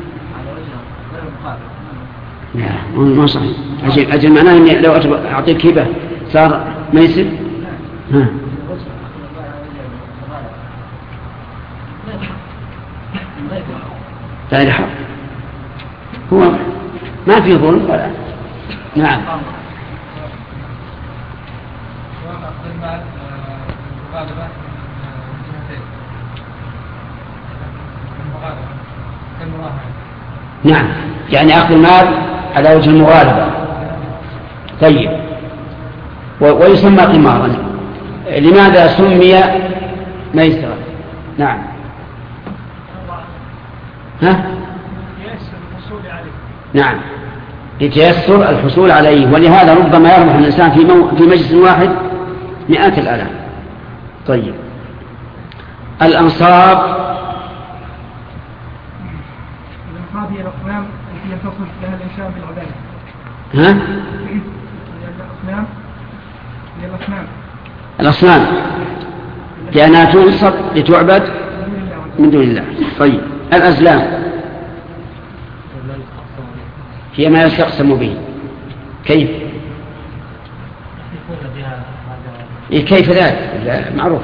Speaker 1: لا ما صحيح. أجل, أجل معناه أني لو أعطيك هبة صار ميسر. ها غير حق، هو ما في ظلم ولا. نعم. نعم يعني أخذ المال على وجه المغالبة. طيب ويسمى قمارا. لماذا سمي ميسرا؟ نعم. ها؟ نعم لتيسر الحصول عليه، ولهذا ربما يربح الإنسان في, مو... في مجلس واحد مئات الآلاف. طيب الأنصاب.
Speaker 3: الأنصاب هي الأصنام التي يتصل لها الإنسان بالعبادة.
Speaker 1: ها؟
Speaker 3: الأصنام هي الأصنام
Speaker 1: الأصنام لأنها تنصب لتعبد من دون الله. طيب الأزلام هي ما يستقسم به. كيف؟ إيه كيف ذلك؟ معروف.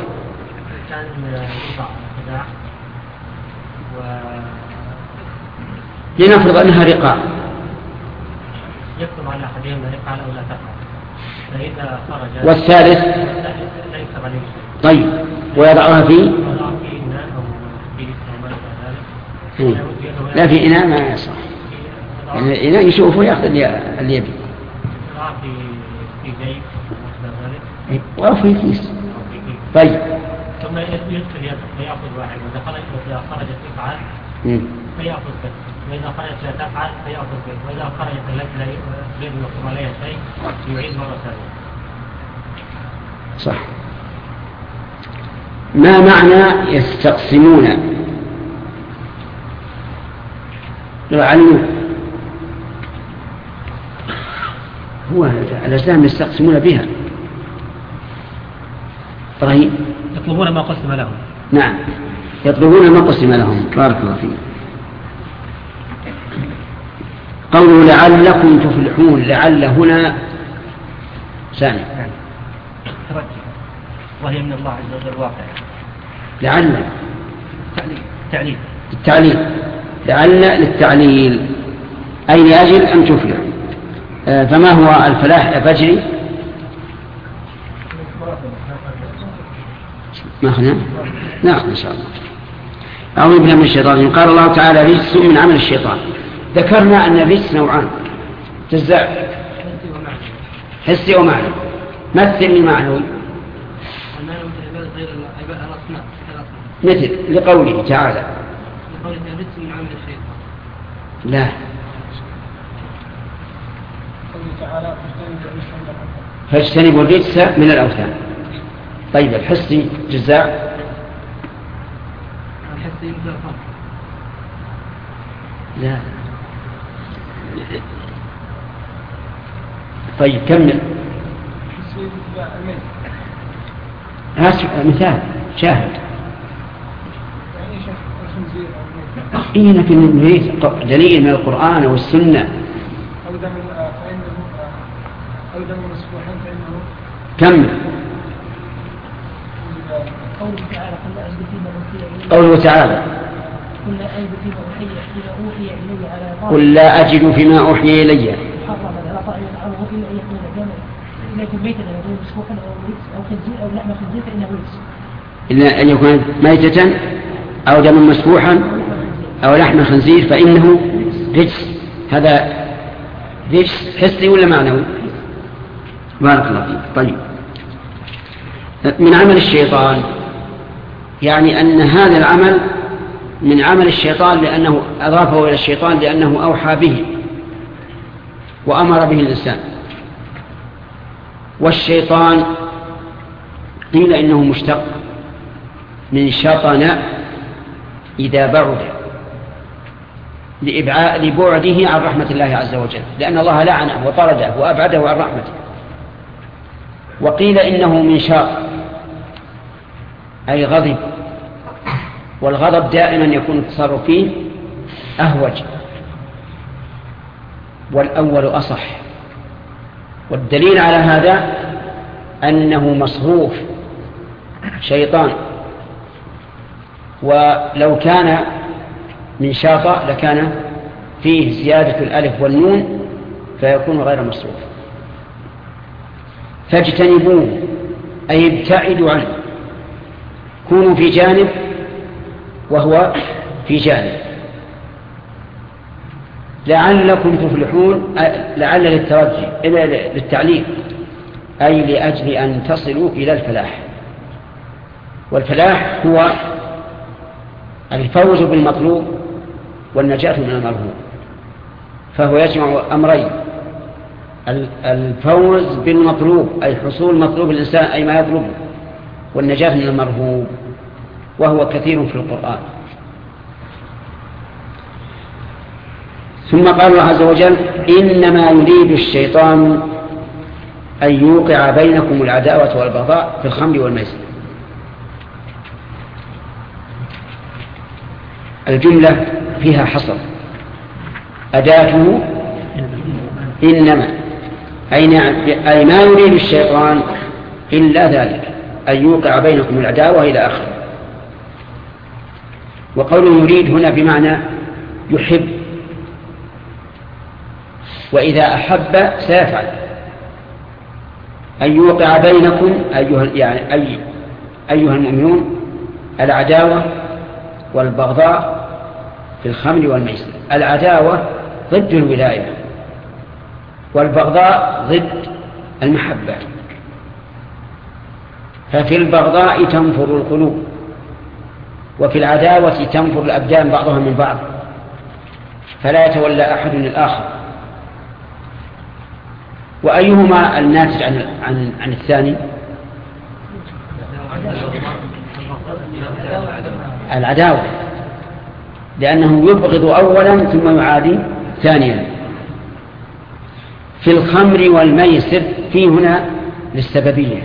Speaker 1: لنفرض أنها رقاء،
Speaker 6: يكتب على أحدهم رقاء أو لا تفعل، فإذا خرج
Speaker 1: والثالث
Speaker 6: لا يكتب عليه.
Speaker 1: طيب ويضعها في لا في إناء ما يصح. يعني إناء يشوفه يأخذ اللي يبي. في جيب أو في كيس. طيب
Speaker 6: ثم يدخل يده فيأخذ واحد، وإذا خرجت تفعل فيأخذ به، وإذا خرجت لا تفعل فيأخذ به، وإذا خرجت التي لا يريد يكتب عليها شيء يعيد مرة ثانية.
Speaker 1: صح. ما معنى يستقسمون؟ لو علموا هو الأسلام يستقسمون بها. طيب
Speaker 6: يطلبون ما قسم لهم.
Speaker 1: نعم يطلبون ما قسم لهم. بارك الله فيك. قولوا لعلكم تفلحون، لعل هنا ثاني
Speaker 6: وهي من الله عز وجل واقع.
Speaker 1: لعل
Speaker 6: تعليل
Speaker 1: التعليل لعل للتعليل أي لأجل أن تفلح. آه فما هو الفلاح يا فجري؟ ما أخذنا؟ نعم إن شاء الله. أعوذ بالله من الشيطان. قال الله تعالى رجس من عمل الشيطان. ذكرنا أن الرجس نوعان جزاء حسي ومعنوي. مثل المعنوي مثل لقوله تعالى لا فاجتنبوا الرجس من الأوثان. طيب الحسي جزاء لا. طيب كمل. مثال شاهد. إيه لكن نريد دليل من القرآن والسنة. كمل. قوله تعالى قل لا أجد فيما أوحي إلي إلا أن يكون ميتة أو دم مسفوحا أو لحم خنزير فإنه رجس، هذا رجس حسي ولا معنوي؟ بارك الله فيك. طيب، من عمل الشيطان يعني أن هذا العمل من عمل الشيطان لأنه أضافه إلى الشيطان لأنه أوحى به وأمر به الإنسان. والشيطان قيل إنه مشتق من شطن إذا بعد، لبعده عن رحمة الله عز وجل، لأن الله لعنه وطرده وأبعده عن رحمته. وقيل إنه من شاط أي غضب، والغضب دائما يكون التصرف فيه أهوج، والأول أصح. والدليل على هذا أنه مصروف شيطان، ولو كان من شاطئ لكان فيه زيادة الألف والنون فيكون غير مصروف. فاجتنبوه أي ابتعدوا عنه، كونوا في جانب وهو في جانب، لعلكم تفلحون. لعل للترجي إلى للتعليق، أي لأجل أن تصلوا إلى الفلاح. والفلاح هو الفوز بالمطلوب والنجاة من المرهوب، فهو يجمع أمرين: الفوز بالمطلوب أي حصول مطلوب الإنسان أي ما يطلبه، والنجاة من المرهوب، وهو كثير في القرآن. ثم قال الله عز وجل: إنما يريد الشيطان أن يوقع بينكم العداوة والبغضاء في الخمر والميسر. الجملة فيها حصر، أداته إنما، أي ما يريد الشيطان إلا ذلك، أن يوقع بينكم العداوة إلى آخره. وقوله يريد هنا بمعنى يحب، وإذا أحب سيفعل. أن يوقع بينكم أيها, يعني أي أيها المؤمنون العداوة والبغضاء في الخمر والميسر. العداوة ضد الولاية، والبغضاء ضد المحبة. ففي البغضاء تنفر القلوب، وفي العداوة تنفر الأبدان بعضها من بعض، فلا يتولى أحد الآخر. وأيهما الناتج عن, عن, عن الثاني؟ العداوة، لأنه يبغض أولا ثم يعادي ثانيا. في الخمر والميسر في هنا للسببية،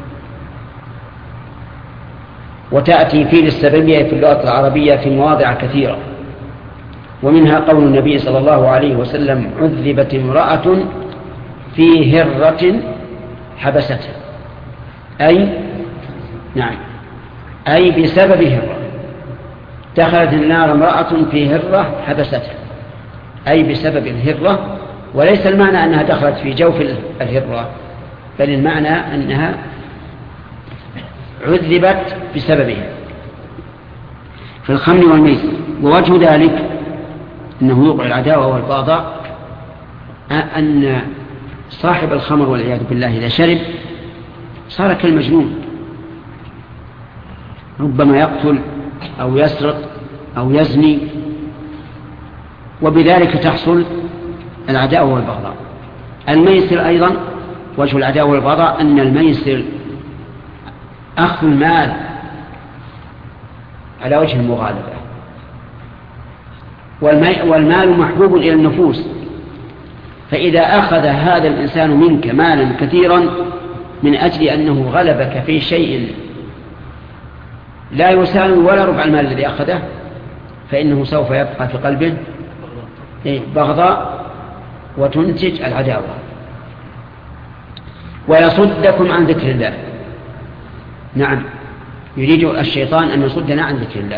Speaker 1: وتأتي في للسببية في اللغة العربية في مواضع كثيرة، ومنها قول النبي صلى الله عليه وسلم: عذبت امرأة في هرة حبستها، أي نعم أي بسبب هرة. دخلت النار امرأة في هرة حبستها، أي بسبب الهرة، وليس المعنى أنها دخلت في جوف الهرة، بل المعنى أنها عذبت بسببها في الخمر والميسر. ووجه ذلك أنه يوقع العداوة والبغضاء أن صاحب الخمر والعياذ بالله إذا شرب صار كالمجنون، ربما يقتل أو يسرق أو يزني، وبذلك تحصل العداوة والبغضاء. الميسر أيضا وجه العداوة والبغضاء أن الميسر أخذ المال على وجه المغالبة، والمال محبوب إلى النفوس، فإذا أخذ هذا الإنسان منك مالا كثيرا من أجل أنه غلبك في شيء لا يساوي ولا ربع المال الذي أخذه، فإنه سوف يبقى في قلبه بغضاء وتنتج العداوة. ويصدكم عن ذكر الله. نعم، يريد الشيطان أن يصدنا عن ذكر الله،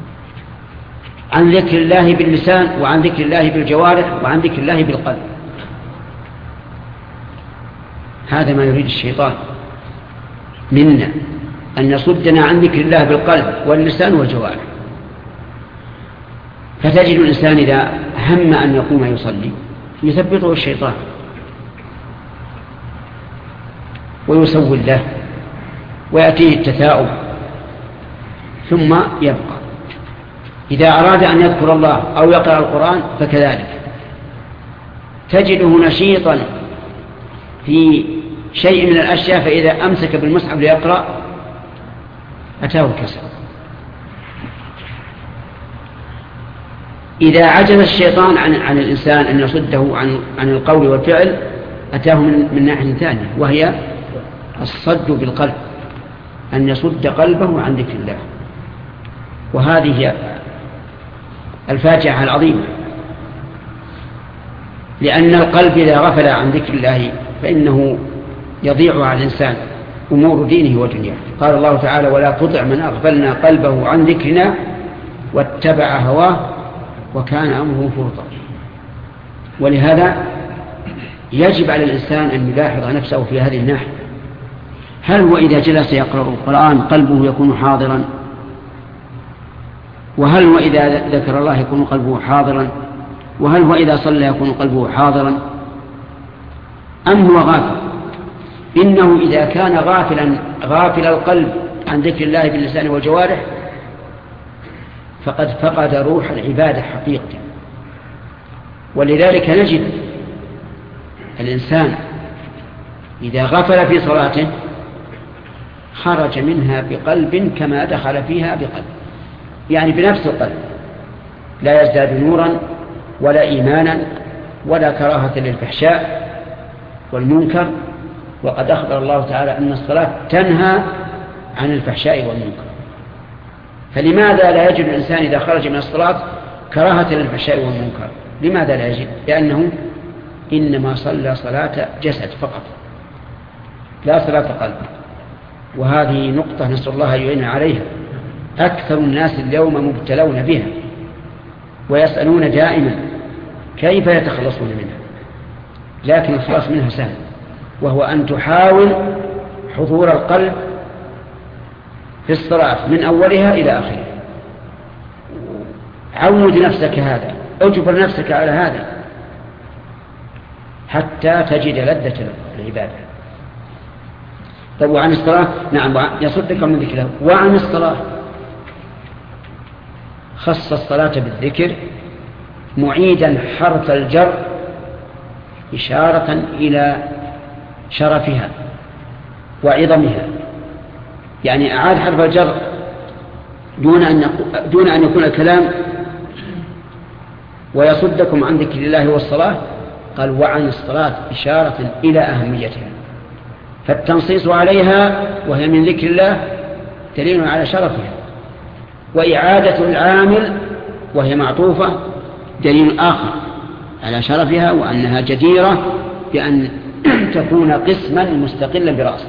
Speaker 1: عن ذكر الله باللسان، وعن ذكر الله بالجوارح، وعن ذكر الله بالقلب. هذا ما يريد الشيطان منا، أن يصدنا عن ذكر الله بالقلب واللسان والجوارح. فتجد الإنسان إذا هم أن يقوم يصلي يثبطه الشيطان ويسول له ويأتيه التثاؤب ثم يبقى. إذا أراد أن يذكر الله أو يقرأ القرآن فكذلك تجده نشيطا في شيء من الأشياء، فإذا أمسك بالمصحف ليقرأ أتاه الكسل. إذا عجز الشيطان عن, عن الإنسان أن يصده عن, عن القول والفعل أتاه من, من ناحية ثانية، وهي الصد بالقلب، أن يصد قلبه عن ذكر الله. وهذه هي الفاجعة العظيمة، لأن القلب إذا غفل عن ذكر الله فإنه يضيع على الإنسان أمور دينه ودنياه. قال الله تعالى: ولا تطع من أغفلنا قلبه عن ذكرنا واتبع هواه وكان أمره فرطا. ولهذا يجب على الإنسان أن يلاحظ نفسه في هذه الناحية. هل هو إذا جلس يقرأ القرآن قلبه يكون حاضرا؟ وهل هو إذا ذكر الله يكون قلبه حاضرا؟ وهل هو إذا صلى يكون قلبه حاضرا؟ أم هو غافل؟ إنه إذا كان غافلا غافل القلب عن ذكر الله باللسان والجوارح فقد فقد روح العبادة حقيقة. ولذلك نجد الإنسان إذا غفل في صلاته خرج منها بقلب كما دخل فيها بقلب، يعني بنفس القلب، لا يزداد نورا ولا إيمانا ولا كراهة للفحشاء والمنكر. وقد أخبر الله تعالى أن الصلاة تنهى عن الفحشاء والمنكر، فلماذا لا يجد الإنسان إذا خرج من الصلاة كراهة للفحشاء والمنكر؟ لماذا لا يجد؟ لأنه إنما صلى صلاة جسد فقط لا صلاة قلب. وهذه نقطة نسأل الله يعين عليها. أكثر الناس اليوم مبتلون بها ويسألون دائما كيف يتخلصون منها، لكن الخلاص منها سهل، وهو أن تحاول حضور القلب في الصلاة من أولها إلى آخرها. عود نفسك هذا، اجبر نفسك على هذا حتى تجد لذة العبادة. طيب وعن الصلاة؟ نعم، يصدق من ذكره. وعن الصلاة خص الصلاة بالذكر معيدا حرف الجر إشارة إلى شرفها وعظمها، يعني أعاد حرف الجر دون أن دون أن يكون الكلام ويصدكم عن ذكر الله والصلاة، قال وعن الصلاة إشارة إلى أهميتها. فالتنصيص عليها وهي من ذكر الله دليل على شرفها، وإعادة العامل وهي معطوفة دليل آخر على شرفها وأنها جديرة بأن تكون قسما مستقلا برأسه.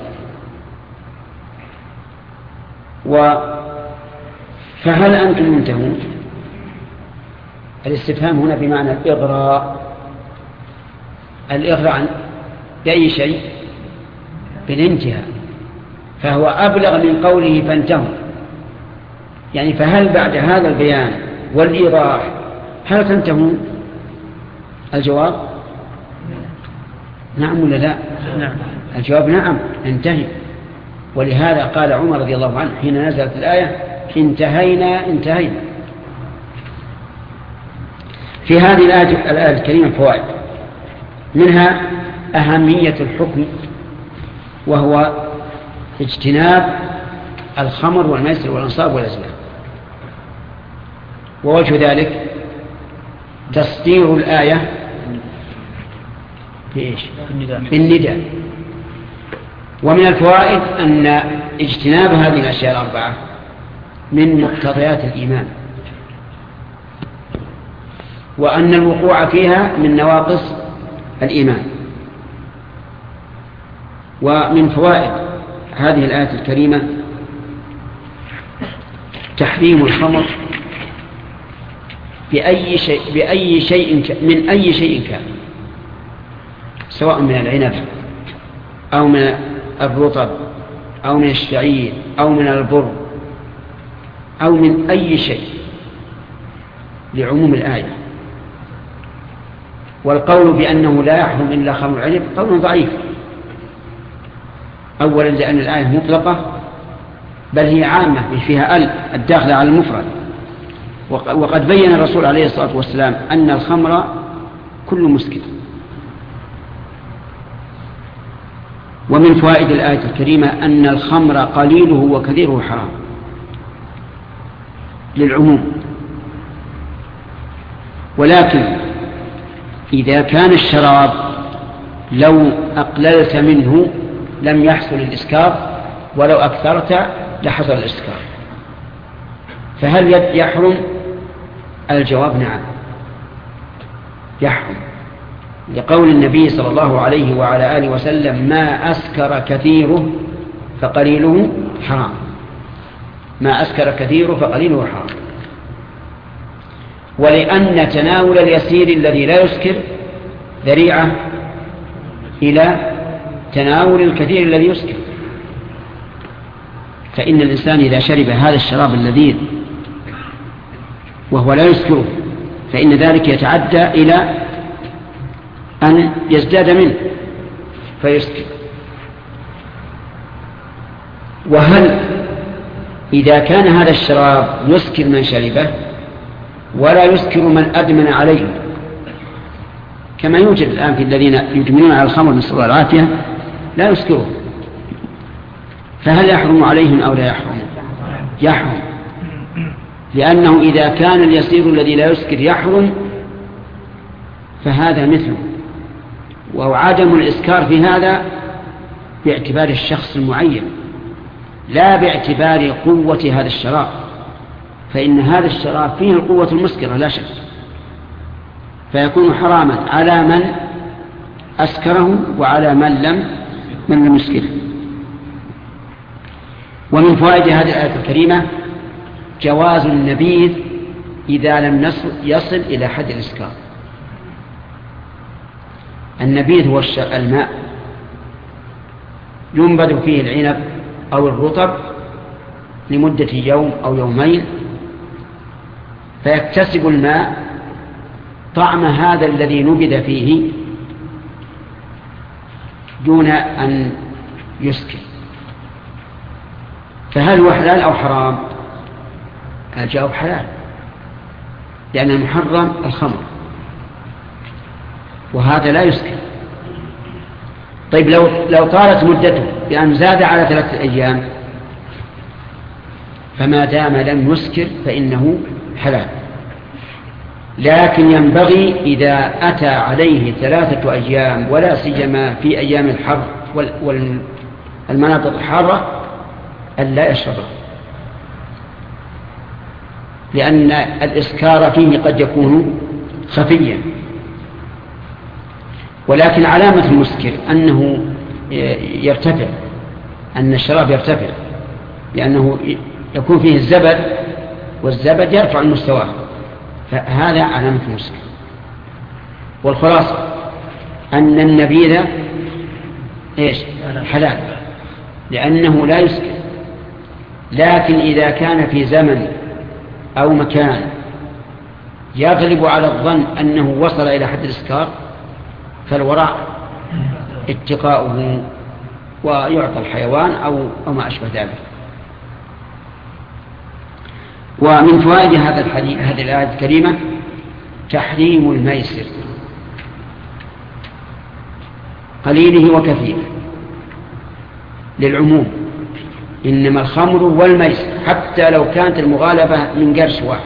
Speaker 1: و فهل أنتم منتهون؟ الاستفهام هنا بمعنى الإغراء. الإغراء عن بأي شيء؟ بالانتهاء، فهو أبلغ من قوله فانتهوا. يعني فهل بعد هذا البيان والإيضاح هل تنتهون؟ الجواب نعم ولا لا؟ نعم. الجواب نعم، انتهي. ولهذا قال عمر رضي الله عنه حين نزلت الآية انتهينا انتهينا. في هذه الآية, الآية الكريمة فوائد، منها أهمية الحكم وهو اجتناب الخمر والميسر والأنصاب والأزلام. ووجه ذلك تصدير الآية بإيش؟ بالنداء. ومن الفوائد أن اجتناب هذه الأشياء الأربعة من مقتضيات الإيمان، وأن الوقوع فيها من نواقص الإيمان. ومن فوائد هذه الآية الكريمة تحريم الخمر بأي شيء بأي شيء من أي شيء كان، سواء من العنب أو من الرطب أو من الشعير أو من البر أو من أي شيء، لعموم الآية. والقول بأنه لا يحرم إلا خمر العنب قول ضعيف، أولا لأن الآية مطلقة بل هي عامة فيها ال الداخلة على المفرد، وقد بين الرسول عليه الصلاة والسلام أن الخمر كل مسكر. ومن فوائد الآية الكريمة أن الخمر قليله وكثيره حرام للعموم، ولكن إذا كان الشراب لو أقللت منه لم يحصل الإسكار، ولو أكثرت لحصل الإسكار. فهل يحرم؟ الجواب نعم يحرم، لقول النبي صلى الله عليه وعلى آله وسلم ما أسكر كثيره فقليله حرام، ما أسكر كثيره فقليله حرام. ولأن تناول اليسير الذي لا يسكر ذريعة إلى تناول الكثير الذي يسكر، فإن الإنسان إذا شرب هذا الشراب اللذيذ وهو لا يسكره فإن ذلك يتعدى إلى أن يزداد منه فيسكر. وهل إذا كان هذا الشراب يسكر من شربه ولا يسكر من أدمن عليه، كما يوجد الآن في الذين يدمنون على الخمر نسأل الله العافية لا يسكره، فهل يحرم عليهم أو لا يحرم؟ يحرم، لأنه إذا كان اليسير الذي لا يسكر يحرم فهذا مثله. وعدم الإسكار في هذا باعتبار الشخص المعين لا باعتبار قوة هذا الشراب، فإن هذا الشراب فيه القوة المسكرة لا شك، فيكون حراما على من أسكره وعلى من لم من لم يسكره. ومن فوائد هذه الآية الكريمة جواز النبيذ إذا لم يصل إلى حد الإسكار. النبيذ هو الماء ينبذ فيه العنب أو الرطب لمدة يوم أو يومين، فيكتسب الماء طعم هذا الذي نبذ فيه دون أن يسكر. فهل هو حلال أو حرام؟ الجواب حلال، لأن المحرم الخمر وهذا لا يسكر. طيب لو لو طالت مدته بأن زاد على ثلاثة أيام فما دام لم يسكر فإنه حلال، لكن ينبغي إذا أتى عليه ثلاثة أيام ولا سيما في أيام الحر والمناطق الحارة أن لا يشربه، لأن الإسكار فيه قد يكون خفيا. ولكن علامة المسكر أنه يرتفع، أن الشراب يرتفع، لأنه يكون فيه الزبد والزبد يرفع المستوى، فهذا علامة المسكر. والخلاصة أن النبيذ إيش؟ حلال لأنه لا يسكر، لكن إذا كان في زمن أو مكان يغلب على الظن أنه وصل إلى حد الإسكار فالوراء اتقاؤه ويعطى الحيوان أو, أو ما أشبه ذلك. ومن فوائد هذا الحديث هذه الآية الكريمة تحريم الميسر قليله وكثيره للعموم، إنما الخمر والميسر حتى لو كانت المغالبة من قرش واحد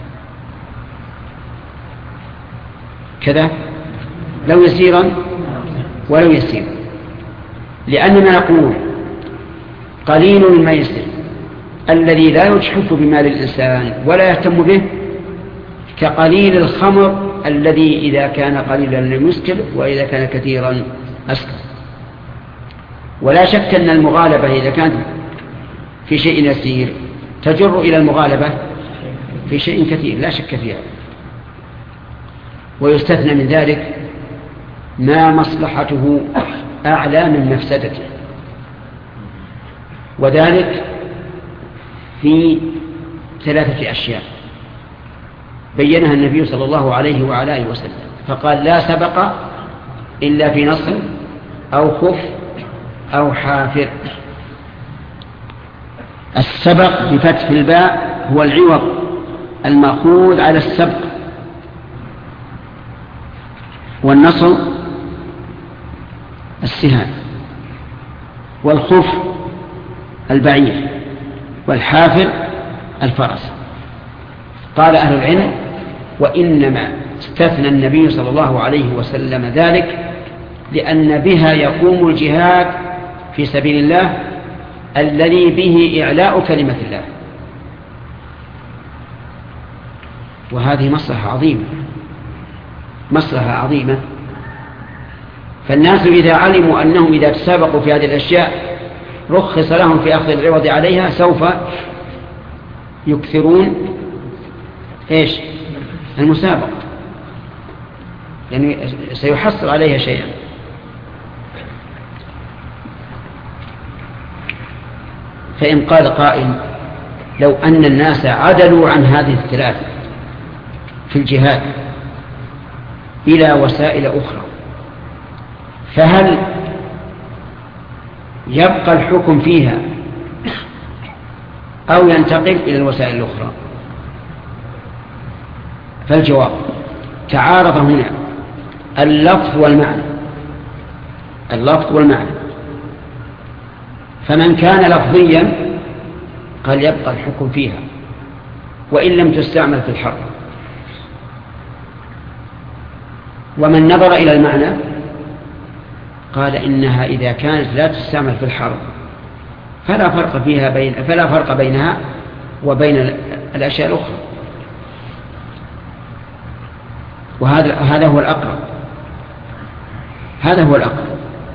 Speaker 1: كذا لو يسيرا ولو يسيرا، لأننا نقول قليل الميسر الذي لا يجحف بمال الإنسان ولا يهتم به كقليل الخمر الذي إذا كان قليلا لم يسكر وإذا كان كثيرا أسكر. ولا شك أن المغالبة إذا كانت في شيء يسير تجر إلى المغالبة في شيء كثير لا شك فيها. ويستثنى من ذلك ما مصلحته أعلى من مفسدته، وذلك في ثلاثة أشياء بينها النبي صلى الله عليه وعلى آله وسلم. فقال لا سبق إلا في نصر أو خف أو حافر. السبق بفتح الباء هو العوض المأخوذ على السبق، والنصر السهام، والخف البعير، والحافر الفرس. قال أهل العلم: وإنما استثنى النبي صلى الله عليه وسلم ذلك لأن بها يقوم الجهاد في سبيل الله الذي به إعلاء كلمة الله، وهذه مصلحة عظيمة، مصلحة عظيمة. فالناس إذا علموا أنهم إذا تسابقوا في هذه الأشياء رخص لهم في أخذ العوض عليها سوف يكثرون إيش؟ المسابقة، يعني سيحصل عليها شيئا. فإن قال قائل: لو أن الناس عدلوا عن هذه الثلاثة في الجهاد إلى وسائل أخرى، فهل يبقى الحكم فيها أو ينتقل إلى الوسائل الأخرى؟ فالجواب: تعارض هنا اللفظ والمعنى، اللفظ والمعنى. فمن كان لفظيا قال يبقى الحكم فيها وإن لم تستعمل في الحرب، ومن نظر إلى المعنى قال إنها إذا كانت لا تستعمل في الحرب فلا فرق فيها بين فلا فرق بينها وبين الأشياء الأخرى. وهذا هذا هو الأقرب، هذا هو الأقرب.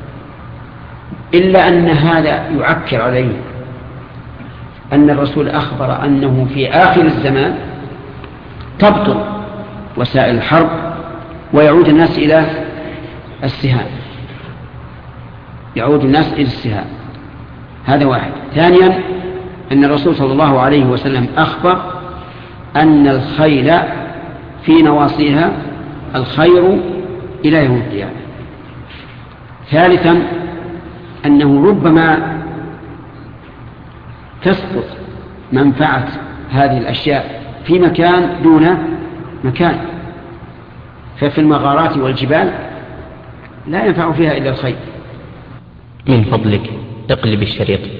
Speaker 1: إلا أن هذا يعكر عليه أن الرسول أخبر أنه في آخر الزمان تبطل وسائل الحرب ويعود الناس إلى السهام، يعود الناس إلى السهام. هذا واحد. ثانيا أن الرسول صلى الله عليه وسلم أخبر أن الخيل في نواصيها الخير إلى يوم القيامة. ثالثا أنه ربما تسقط منفعة هذه الأشياء في مكان دون مكان، ففي المغارات والجبال لا ينفع فيها إلا الخير.
Speaker 7: من فضلك اقلب الشريط.